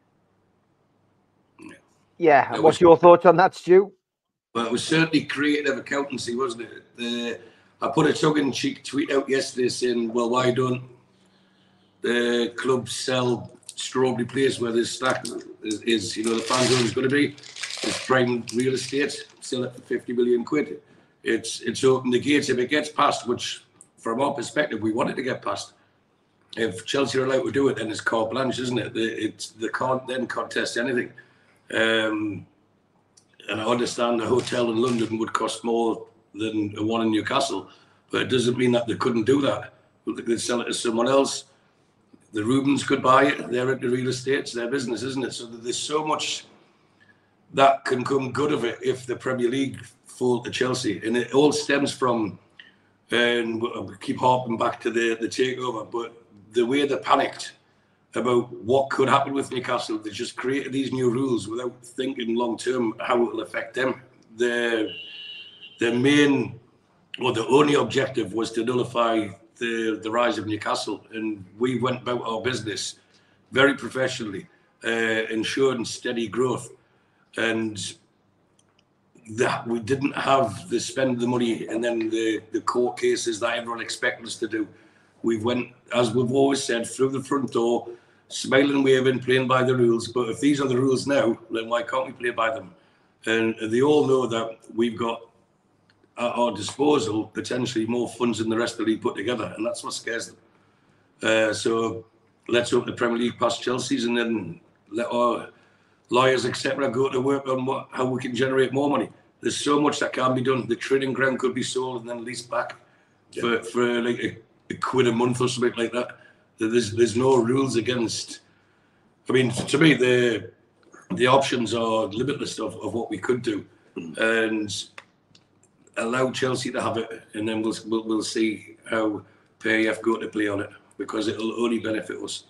Yeah, what's your thoughts on that, Stu? Well, it was certainly creative accountancy, wasn't it? The, I put a tongue-in-cheek tweet out yesterday saying, well, why don't the clubs sell Strawberry Place where this stack is, is, you know, the fan zone is going to be? It's prime real estate, sell it for fifty million quid. It's it's open the gates if it gets passed, which from our perspective, we want it to get passed. If Chelsea are allowed to do it, then it's carte blanche, isn't it? It's, they can't then contest anything. Um, and I understand a hotel in London would cost more than one in Newcastle, but it doesn't mean that they couldn't do that. They'd sell it to someone else. The Rubens could buy it. They're into real estate. It's their business, isn't it? So there's so much that can come good of it if the Premier League fall to Chelsea. And it all stems from, and we keep harping back to the, the takeover, but the way they panicked about what could happen with Newcastle, they just created these new rules without thinking long term how it will affect them. Their, their main, or the only objective was to nullify the, the rise of Newcastle. And we went about our business very professionally, uh, ensuring steady growth. And that we didn't have the spend the money and then the, the court cases that everyone expected us to do. We went, as we've always said, through the front door, smiling, waving, playing by the rules. But if these are the rules now, then why can't we play by them? And they all know that we've got at our disposal potentially more funds than the rest of the league put together, and that's what scares them. Uh, so let's hope the Premier League pass Chelsea's and then let our lawyers, et cetera, go to work on what, how we can generate more money. There's so much that can be done. The training ground could be sold and then leased back yeah. for, for like a, a quid a month or something like that. There's there's no rules against. I mean, to me, the the options are limitless of, of what we could do, and allow Chelsea to have it, and then we'll we'll, we'll see how P A F go to play on it, because it'll only benefit us.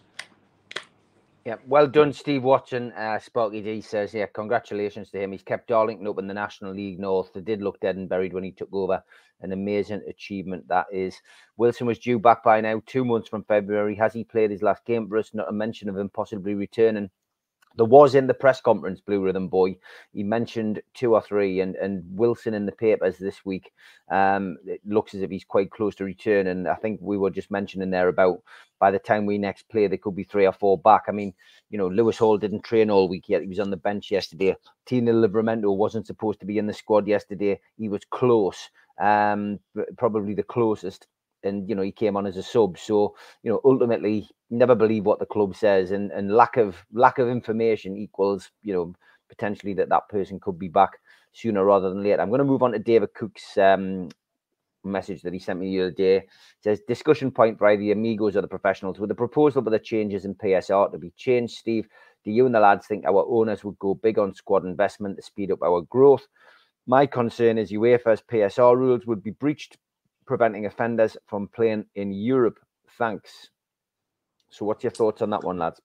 Yeah, well done, Steve Watson. Uh, Sparky D says, yeah, congratulations to him. He's kept Darlington up in the National League North. They did look dead and buried when he took over. An amazing achievement, that is. Wilson was due back by now, two months from February. Has he played his last game for us? Not a mention of him possibly returning. There was in the press conference, Blue Rhythm Boy, he mentioned two or three, and, and Wilson in the papers this week, um, it looks as if he's quite close to return. And I think we were just mentioning there about by the time we next play, there could be three or four back. I mean, you know, Lewis Hall didn't train all week yet. He was on the bench yesterday. Tino Livramento wasn't supposed to be in the squad yesterday. He was close, um, probably the closest. And, you know, he came on as a sub. So, you know, ultimately, never believe what the club says, and, and lack of lack of information equals, you know, potentially that that person could be back sooner rather than later. I'm going to move on to David Cook's um, message that he sent me the other day. It says, discussion point for either the amigos or the professionals. With the proposal for the changes in P S R to be changed, Steve, do you and the lads think our owners would go big on squad investment to speed up our growth? My concern is UEFA's P S R rules would be breached, preventing offenders from playing in Europe. Thanks. So what's your thoughts on that one, lads?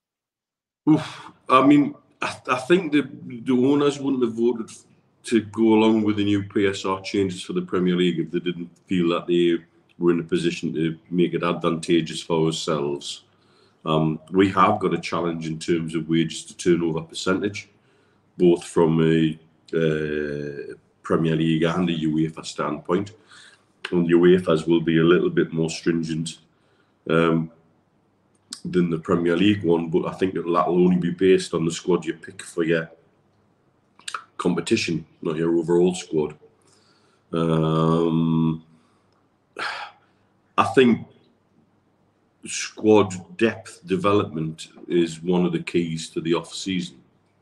Oof. I mean, I, I think the, the owners wouldn't have voted to go along with the new P S R changes for the Premier League if they didn't feel that they were in a position to make it advantageous for ourselves. Um, we have got a challenge in terms of wages to turnover percentage, both from a uh, Premier League and a UEFA standpoint. And UEFA's will be a little bit more stringent um, than the Premier League one, but I think that that'll only be based on the squad you pick for your competition, not your overall squad. Um, I think squad depth development is one of the keys to the off season,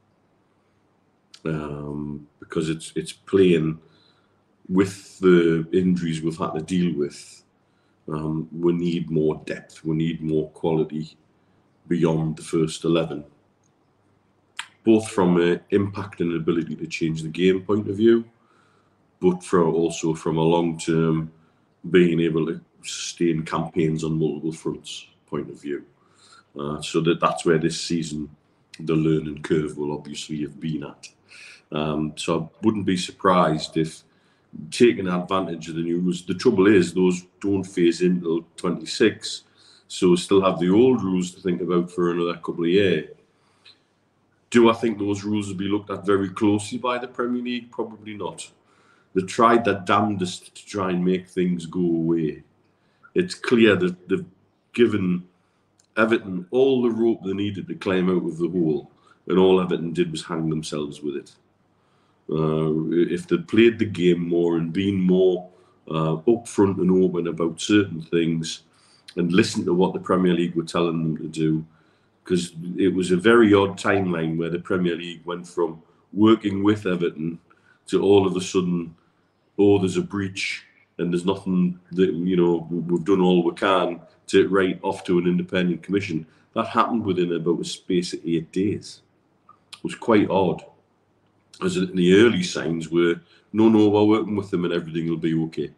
um, because it's it's playing. With the injuries we've had to deal with, um, we need more depth. We need more quality beyond the first eleven, both from an impact and ability to change the game point of view, but from also from a long-term being able to sustain campaigns on multiple fronts point of view. Uh, so that that's where this season the learning curve will obviously have been at. Um, so I wouldn't be surprised if taking advantage of the new rules. The trouble is those don't phase in until twenty-six, so we still have the old rules to think about for another couple of years. Do I think those rules will be looked at very closely by the Premier League? Probably not. they tried their damnedest to try and make things go away. It's clear that they've given Everton all the rope they needed to climb out of the hole, and all Everton did was hang themselves with it. Uh, if they'd played the game more and been more uh, upfront and open about certain things and listened to what the Premier League were telling them to do, because it was a very odd timeline where the Premier League went from working with Everton to all of a sudden, oh, there's a breach and there's nothing that, you know, we've done all we can to write off to an independent commission. That happened within about a space of eight days. It was quite odd. As the early signs were, no, no, we're working with them and everything will be okay.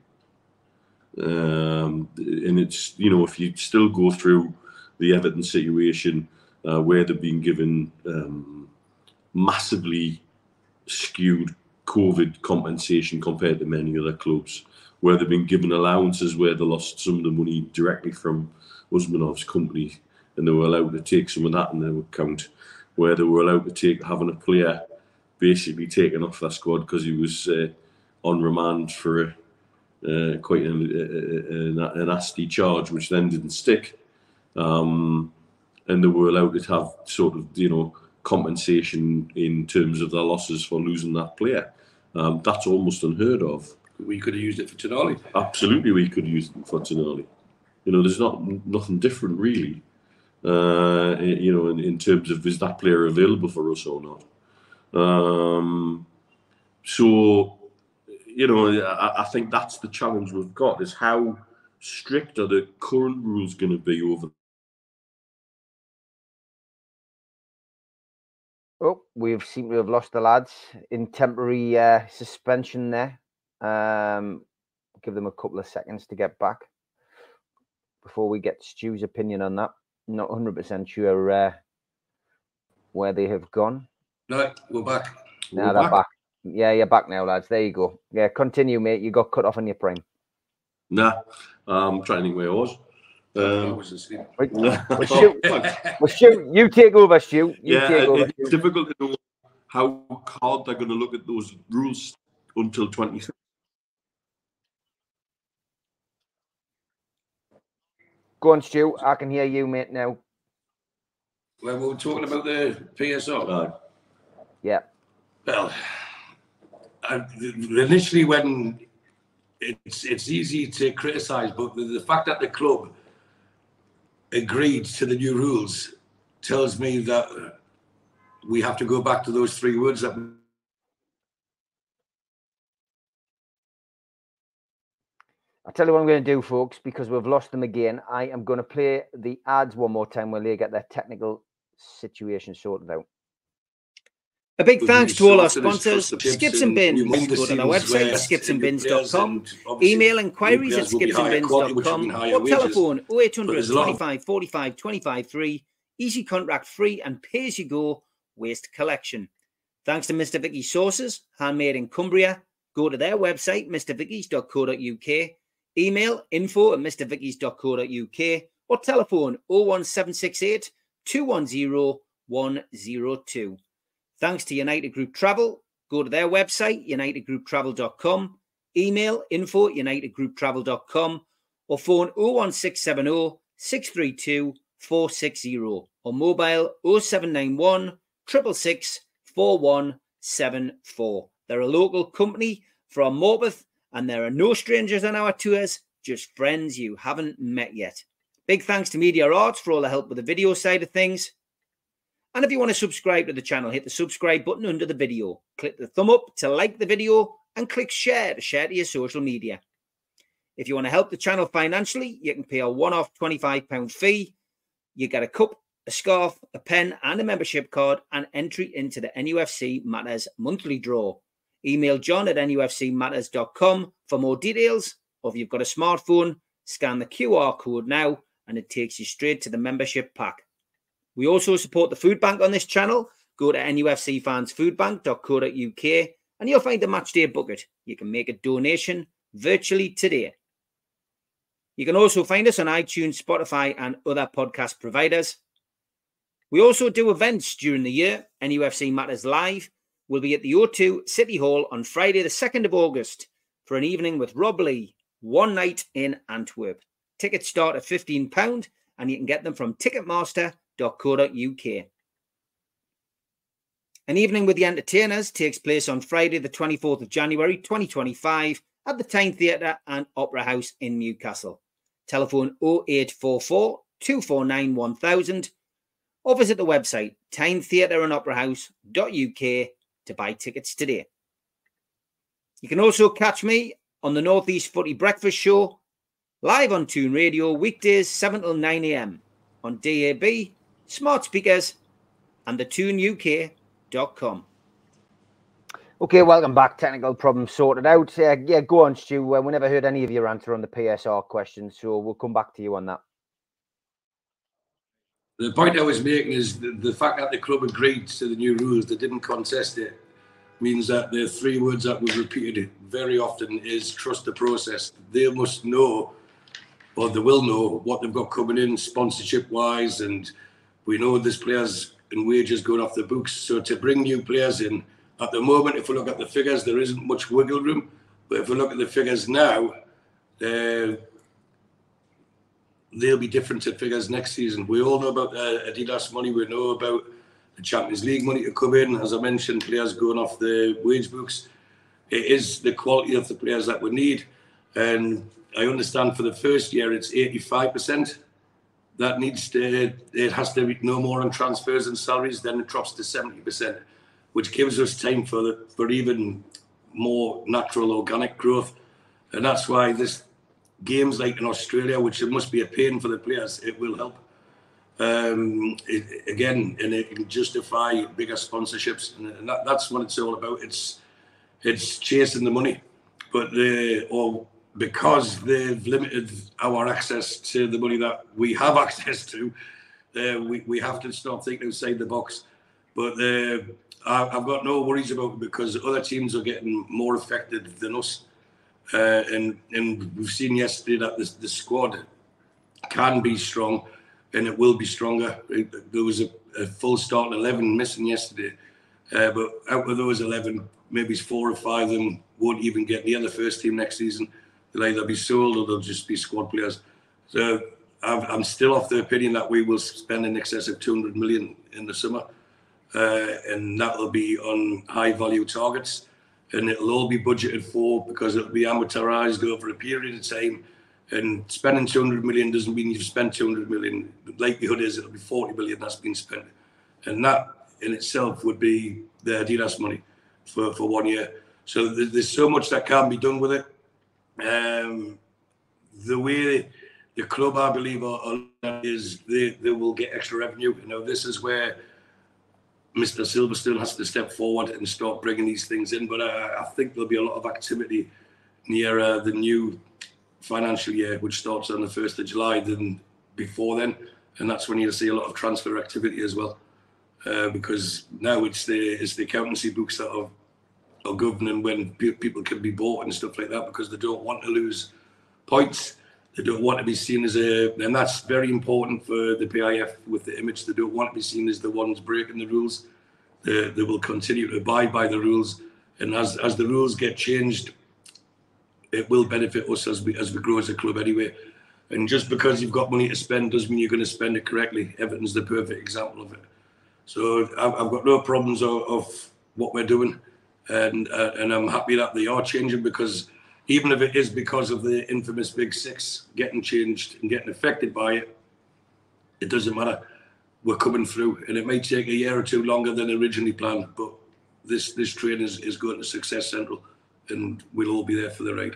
Um, and it's, you know, if you still go through the Everton situation uh, where they've been given um, massively skewed COVID compensation compared to many other clubs, where they've been given allowances where they lost some of the money directly from Usmanov's company and they were allowed to take some of that in their account, where they were allowed to take having a player basically taken off their squad because he was uh, on remand for a, uh, quite a, a, a, a nasty charge, which then didn't stick. Um, and they were allowed to have sort of, you know, compensation in terms of their losses for losing that player. Um, that's almost unheard of. We could have used it for Tonali. Absolutely, we could use it for Tonali. You know, there's not nothing different really. Uh, you know, in, in terms of is that player available for us or not? Um, so, you know, I, I think that's the challenge we've got: is how strict are the current rules going to be over? Oh, we've seemed to have lost the lads in temporary uh, suspension there. Um, give them a couple of seconds to get back before we get Stu's opinion on that. Not one hundred percent sure uh, where they have gone. No, we're back. Now We're they're back. back. Yeah, you're back now, lads. There you go. Yeah, continue, mate. You got cut off on your prime. Nah, I'm trying to think where I was. I Um, was asleep. Right. Well, Stu, well, Stu, you take over, Stu. You yeah, take it- over. it's Stu. difficult to know how hard they're going to look at those rules until twenty. Go on, Stu. I can hear you, mate, now. When we were talking about the P S O, Uh, Yeah. well, I, initially when it's it's easy to criticise, but the, the fact that the club agreed to the new rules tells me that we have to go back to those three words that. I'll tell you what I'm going to do, folks, because we've lost them again. I am going to play the ads one more time while they get their technical situation sorted out. A big We've thanks used to all our sorts of this sponsors, trust of Skips and Gibson, Bins. you mind the Go to their scenes website, where skips and bins players dot com. and obviously Email inquiries at players will be skips and higher bins quality, dot which will com mean higher or wages. telephone oh eight But hundred there's a lot of- twenty-five forty-five twenty-five three. Easy contract free and pay as you go waste collection. Thanks to Mister Vicky's Sauces, handmade in Cumbria. Go to their website, mr vickies dot co dot uk. Email info at mr vickies dot co dot uk or telephone oh one seven six eight two one zero one zero two. Thanks to United Group Travel. Go to their website, united group travel dot com. Email info at united group travel dot com or phone oh one six seven oh six three two four six zero or mobile oh seven nine one six six six four one seven four. They're a local company from Morpeth and there are no strangers on our tours, just friends you haven't met yet. Big thanks to Media Arts for all the help with the video side of things. And if you want to subscribe to the channel, hit the subscribe button under the video. Click the thumb up to like the video and click share to share to your social media. If you want to help the channel financially, you can pay a one-off twenty-five pound fee. You get a cup, a scarf, a pen and a membership card and entry into the N U F C Matters monthly draw. Email john at N U F C matters dot com for more details. Or if you've got a smartphone, scan the Q R code now and it takes you straight to the membership pack. We also support the food bank on this channel. Go to N U F C fans food bank dot co dot uk and you'll find the matchday bucket. You can make a donation virtually today. You can also find us on iTunes, Spotify and other podcast providers. We also do events during the year, N U F C Matters Live. will be at the O two City Hall on Friday, the second of August, for an evening with Rob Lee, one night in Antwerp. Tickets start at fifteen pounds and you can get them from ticketmaster dot co dot U K. An evening with the Entertainers takes place on Friday, the twenty-fourth of January, twenty twenty-five at the Tyne Theatre and Opera House in Newcastle. Telephone oh eight four four, two four nine, one thousand or visit the website tyne theatre and opera house dot U K to buy tickets today. You can also catch me on the North East Footy Breakfast Show, live on Toon Radio, weekdays seven till nine a m on D A B, smart speakers, and the toon U K dot com. Okay, welcome back. Technical problem sorted out. Uh, yeah, go on, Stu. Uh, we never heard any of your answer on the P S R question, so we'll come back to you on that. The point I was making is the, the fact that the club agreed to the new rules, they didn't contest it, means that the three words that we've repeated very often is trust the process. They must know, or they will know, what they've got coming in sponsorship-wise, and we know there's players and wages going off the books. So to bring new players in, at the moment, if we look at the figures, there isn't much wiggle room. But if we look at the figures now, uh, they'll be different to figures next season. We all know about uh, Adidas money. We know about the Champions League money to come in. As I mentioned, players going off the wage books. It is the quality of the players that we need. And I understand for the first year, it's eighty-five percent. That needs to, it has to be no more on transfers and salaries, then it drops to seventy percent, which gives us time for the, for even more natural organic growth. And that's why this games like in Australia, which it must be a pain for the players, it will help. Um, it, again, and it can justify bigger sponsorships, and that, that's what it's all about. It's it's chasing the money, but the or because they've limited our access to the money that we have access to, uh, we we have to start thinking outside the box. But uh, I've got no worries about it because other teams are getting more affected than us. Uh, and and we've seen yesterday that the, the squad can be strong, and it will be stronger. It, there was a, a full starting eleven missing yesterday, uh, but out of those eleven, maybe four or five of them won't even get near the first team next season. They'll either be sold or they'll just be squad players. So I'm, I'm still of the opinion that we will spend in excess of two hundred million in the summer, uh, and that will be on high value targets. And it'll all be budgeted for because it'll be amortized over a period of time. And spending two hundred million doesn't mean you've spent two hundred million. The likelihood is it'll be forty million that's been spent. And that in itself would be the Adidas money for, for one year. So there's so much that can be done with it. Um, the way the club, I believe, are, are, is they, they will get extra revenue. You know, this is where Mister Silverstone has to step forward and start bringing these things in. But I, I think there'll be a lot of activity near uh, the new financial year, which starts on the first of July, than before then. And that's when you'll see a lot of transfer activity as well. Uh, because now it's the it's the accountancy books that are, are governing when pe- people can be bought and stuff like that, because they don't want to lose points. They don't want to be seen as a, and that's very important for the P I F with the image. They don't want to be seen as the ones breaking the rules. They, they will continue to abide by the rules. And as, as the rules get changed, it will benefit us as we, as we grow as a club anyway. And just because you've got money to spend doesn't mean you're going to spend it correctly. Everton's the perfect example of it. So I've, I've got no problems of, of what we're doing. And, uh, and I'm happy that they are changing, because even if it is because of the infamous Big Six getting changed and getting affected by it, it doesn't matter. We're coming through, and it may take a year or two longer than originally planned, but this this train is, is going to Success Central, and we'll all be there for the ride.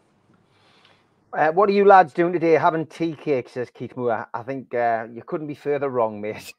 Uh, what are you lads doing today? Having tea cake, says Keith Moore. I think uh, you couldn't be further wrong, mate.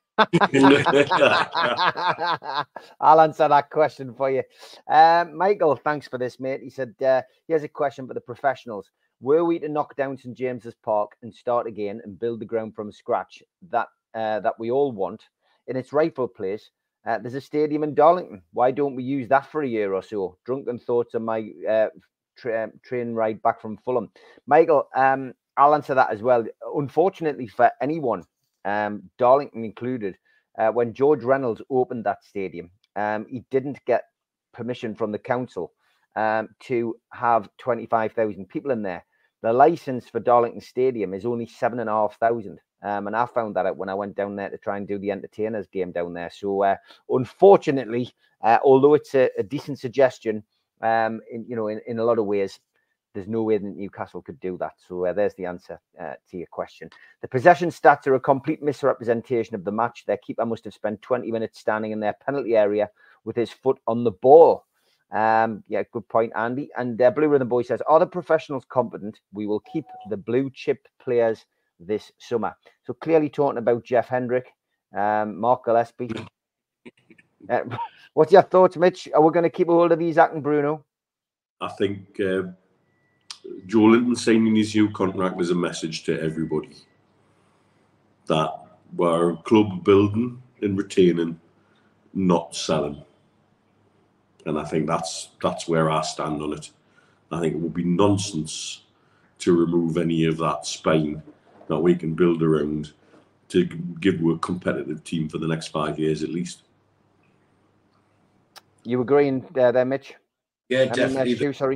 I'll answer that question for you. Um, Michael, thanks for this, mate. He said, uh, here's a question for the professionals. Were we to knock down St James's Park and start again and build the ground from scratch that uh, that we all want in its rightful place, uh, there's a stadium in Darlington. Why don't we use that for a year or so? Drunken thoughts on my uh, tra- train ride back from Fulham. Michael, um, I'll answer that as well. Unfortunately for anyone, Um, Darlington included, uh, when George Reynolds opened that stadium, um, he didn't get permission from the council um, to have twenty-five thousand people in there. The license for Darlington Stadium is only seven and a half thousand. Um, and I found that out when I went down there to try and do the entertainers game down there. So uh, unfortunately, uh, although it's a, a decent suggestion, um, in, you know, in, in a lot of ways, there's no way that Newcastle could do that. So uh, there's the answer uh, to your question. The possession stats are a complete misrepresentation of the match. Their keeper must have spent twenty minutes standing in their penalty area with his foot on the ball. Um, yeah, good point, Andy. And uh, Blue Rhythm Boy says, are the professionals competent? We will keep the blue chip players this summer. So clearly talking about Jeff Hendrick, um, Mark Gillespie. Uh, what's your thoughts, Mitch? Are we going to keep a hold of Isak and Bruno? I think uh, Joe Linton signing his new contract is a message to everybody that we're a club building and retaining, not selling. And I think that's that's where I stand on it. I think it would be nonsense to remove any of that spine that we can build around to give you a competitive team for the next five years at least. You agreeing uh, there, Mitch? Yeah, I mean, definitely. Stu, sorry.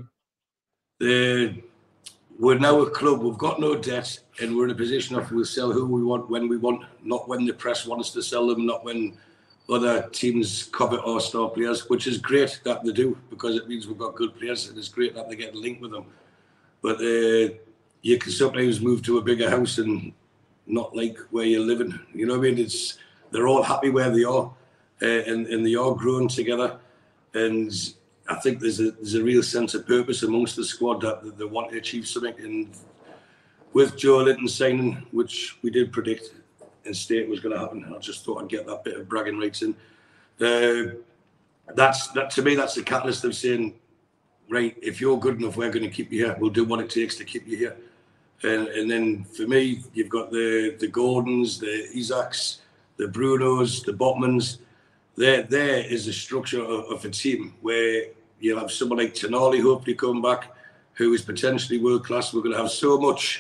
The, we're now a club. We've got no debt, and we're in a position of we'll sell who we want when we want, not when the press wants to sell them, not when other teams covet our star players, which is great that they do because it means we've got good players, and it's great that they get linked with them. But uh, you can sometimes move to a bigger house and not like where you're living. You know what I mean? It's they're all happy where they are, uh, and and they are growing together. And I think there's a there's a real sense of purpose amongst the squad that, that they want to achieve something. And with Joe Linton signing, which we did predict and state was going to happen, I just thought I'd get that bit of bragging rights in. Uh, that's that to me. That's the catalyst of saying, right, if you're good enough, we're going to keep you here. We'll do what it takes to keep you here. And, and then for me, you've got the the Gordons, the Isaks, the Brunos, the Botmans. There, there is a structure of, of a team where you'll have someone like Tonali hopefully come back, who is potentially world class. We're going to have so much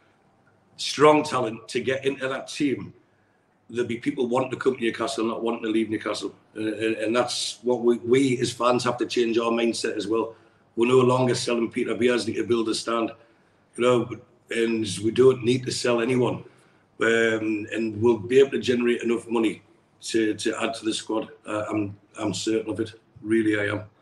strong talent to get into that team. There'll be people wanting to come to Newcastle, not wanting to leave Newcastle, and, and, and that's what we, we as fans have to change our mindset as well. We're no longer selling Peter Beardsley to build a stand, you know, and we don't need to sell anyone, um, and we'll be able to generate enough money to, to add to the squad. Uh, I'm I'm certain of it. Really, I am.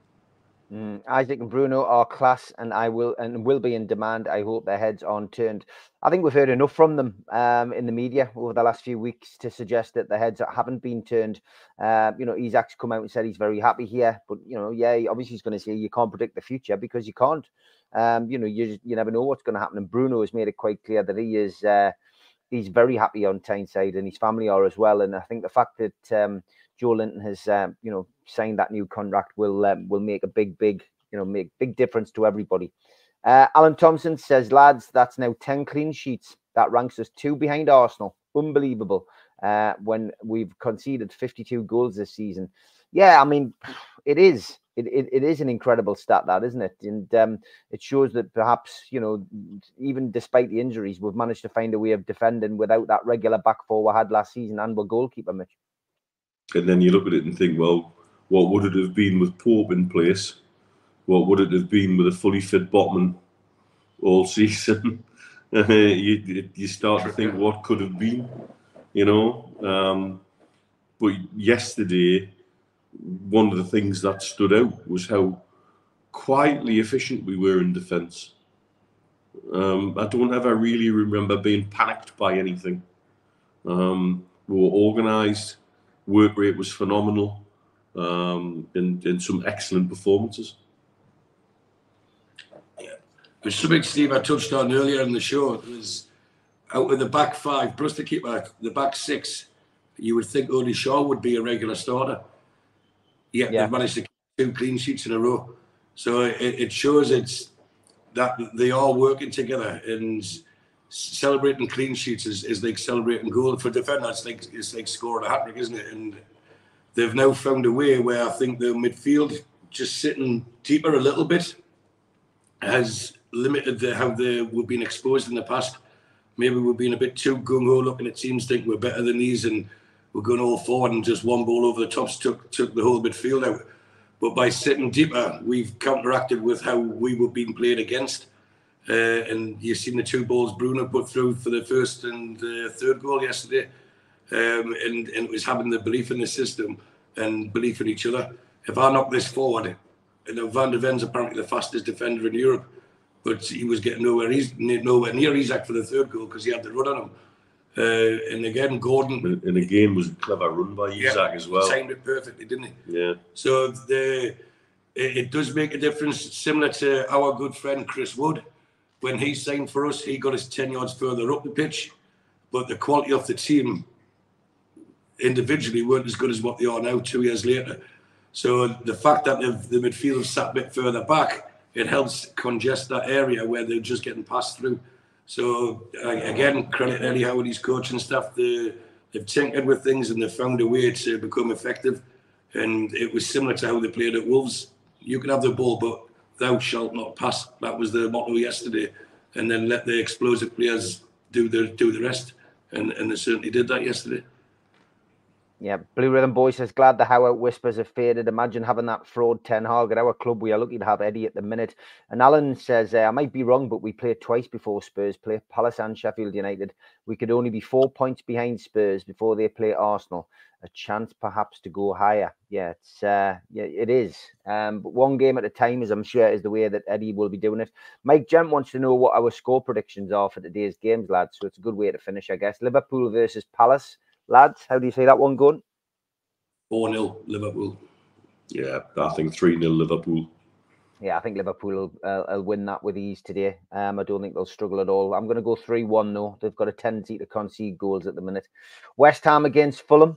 Mm, Isaac and Bruno are class, and I will and will be in demand. I hope their heads aren't turned. I think we've heard enough from them um, in the media over the last few weeks to suggest that the heads haven't been turned. Uh, you know, Isak's come out and said he's very happy here, but you know, yeah, obviously he's going to say you can't predict the future because you can't. Um, you know, you you never know what's going to happen. And Bruno has made it quite clear that he is uh, he's very happy on Tyneside, and his family are as well. And I think the fact that um, Joe Linton has um, you know signed that new contract will um, will make a big, big you know make big difference to everybody. Uh, Alan Thompson says, lads, that's now ten clean sheets. That ranks us two behind Arsenal. Unbelievable. Uh, when we've conceded fifty-two goals this season. Yeah, I mean, it is. It, it, it is an incredible stat, that, isn't it? And um, it shows that perhaps, you know, even despite the injuries, we've managed to find a way of defending without that regular back four we had last season and our goalkeeper, Mitch. And then you look at it and think, well, what would it have been with Pope in place? What would it have been with a fully fit Botman all season? you, you start to think what could have been, you know. Um, but yesterday, one of the things that stood out was how quietly efficient we were in defence. Um, I don't ever really remember being panicked by anything. Um, we were organised, work rate was phenomenal, um, and, and some excellent performances. There's something, Steve, I touched on earlier in the show. It was out of the back five, plus the keeper, the back six, you would think Odie Shaw would be a regular starter. Yet yeah. They've managed to keep two clean sheets in a row. So it, it shows it's that they are working together, and celebrating clean sheets is, is like celebrating goal. For defenders, it's like, it's like scoring a hat-trick, isn't it? And they've now found a way where I think the midfield, just sitting deeper a little bit, has limited the, how they were being exposed in the past. Maybe we've been a bit too gung-ho looking at teams, think we're better than these and we're going all forward, and just one ball over the tops took took the whole midfield out. But by sitting deeper, we've counteracted with how we were being played against. Uh, and you've seen the two balls Bruno put through for the first and uh, third goal yesterday. Um, and, and it was having the belief in the system and belief in each other. If I knock this forward, you know, Van der Ven's apparently the fastest defender in Europe, but he was getting nowhere, he's, nowhere near Isak for the third goal because he had the run on him. Uh, and again, Gordon... And again, was a clever run by Isak yeah, as well. He timed it perfectly, didn't he? Yeah. So the, it, it does make a difference, similar to our good friend Chris Wood. When he signed for us, he got us ten yards further up the pitch, but the quality of the team individually weren't as good as what they are now two years later. So the fact that the, the midfield sat a bit further back, it helps congest that area where they're just getting passed through. So uh, again, credit Eddie Howe and his coaching staff. They, they've tinkered with things and they've found a way to become effective. And it was similar to how they played at Wolves. You can have the ball, but thou shalt not pass. That was the motto yesterday. And then let the explosive players do the do the rest. And, and they certainly did that yesterday. Yeah, Blue Rhythm Boy says, glad the Howe whispers have faded. Imagine having that fraud Ten Hag at our club. We are lucky to have Eddie at the minute. And Alan says, uh, I might be wrong, but we played twice before Spurs play Palace and Sheffield United. We could only be four points behind Spurs before they play Arsenal. A chance perhaps to go higher. Yeah, it's uh, yeah, it is. Um, but one game at a time, as I'm sure is the way that Eddie will be doing it. Mike Gent wants to know what our score predictions are for today's games, lads. So it's a good way to finish, I guess. Liverpool versus Palace. Lads, how do you see that one going? four nil Liverpool. Yeah, I think three nil Liverpool. Yeah, I think Liverpool will, uh, will win that with ease today. Um, I don't think they'll struggle at all. I'm going to go three one though. They've got a tendency to concede goals at the minute. West Ham against Fulham.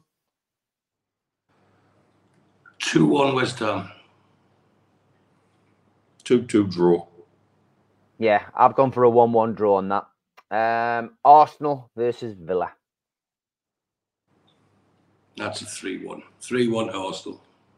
two one West Ham. two two draw. Yeah, I've gone for a one one draw on that. Um, Arsenal versus Villa. That's a three one. three one Arsenal.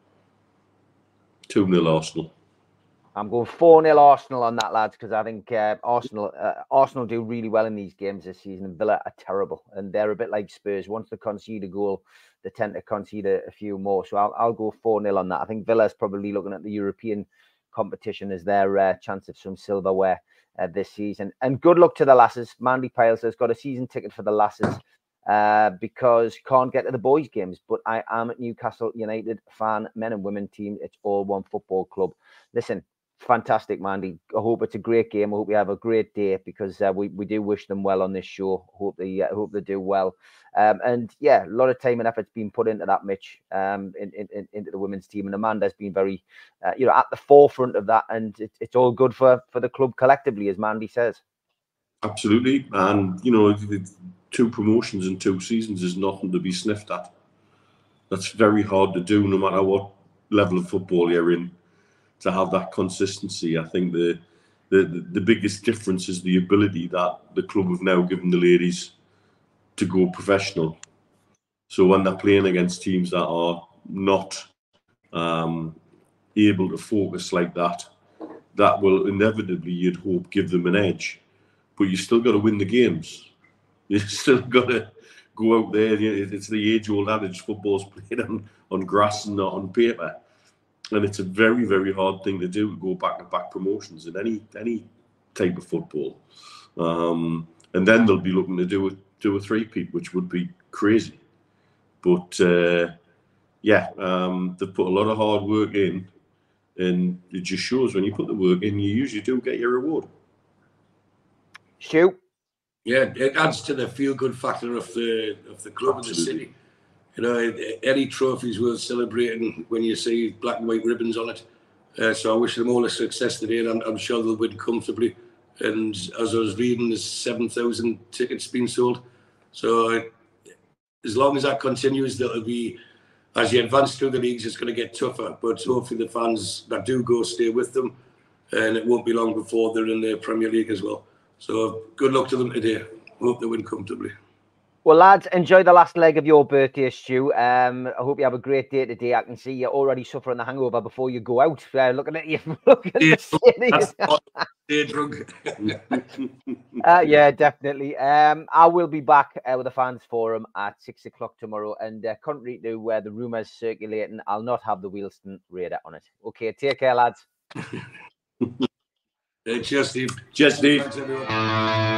two nil Arsenal. I'm going four nil Arsenal on that, lads, because I think uh, Arsenal uh, Arsenal do really well in these games this season, and Villa are terrible. And they're a bit like Spurs. Once they concede a goal, they tend to concede a, a few more. So I'll, I'll go four nil on that. I think Villa's probably looking at the European competition as their uh, chance of some silverware uh, this season. And good luck to the lasses. Mandy Piles has got a season ticket for the lasses. Uh, because can't get to the boys' games, but I am at Newcastle United fan, men and women team. It's all one football club. Listen, fantastic, Mandy. I hope it's a great game. I hope you have a great day because uh, we we do wish them well on this show. Hope they uh, hope they do well. Um, and yeah, a lot of time and effort's been put into that, Mitch, um, in, in, into the women's team, and Amanda's been very, uh, you know, at the forefront of that, and it, it's all good for for the club collectively, as Mandy says. Absolutely, and you know. It's, two promotions in two seasons is nothing to be sniffed at. That's very hard to do, no matter what level of football you're in, to have that consistency. I think the the, the biggest difference is the ability that the club have now given the ladies to go professional. So when they're playing against teams that are not um, able to focus like that, that will inevitably, you'd hope, give them an edge. But you still got to win the games. You still got to go out there. It's the age-old adage: football's played on, on grass and not on paper. And it's a very, very hard thing to do to go back-to-back promotions in any any type of football. Um, and then they'll be looking to do a do a three-peat, which would be crazy. But uh, yeah, um, they've put a lot of hard work in, and it just shows when you put the work in, you usually do get your reward. Shoot. Yeah, it adds to the feel-good factor of the of the club and the city. You know, any trophies worth celebrating when you see black and white ribbons on it. Uh, so I wish them all a success today, and I'm, I'm sure they'll win comfortably. And as I was reading, there's seven thousand tickets being sold. So uh, as long as that continues, there'll be, as you advance through the leagues, it's going to get tougher. But hopefully the fans that do go stay with them, and it won't be long before they're in the Premier League as well. So good luck to them today. Hope they win comfortably. Well, lads, enjoy the last leg of your birthday, Stu. Um, I hope you have a great day today. I can see you're already suffering the hangover before you go out. Uh, looking at you, looking Yeah, at that's stay drunk. uh, yeah, definitely. Um, I will be back uh, with the fans forum at six o'clock tomorrow, and uh, contrary to where the rumours circulating, I'll not have the Wheelston Raider on it. Okay, take care, lads. Cheers, Steve. Cheers, Steve. Thanks, everyone.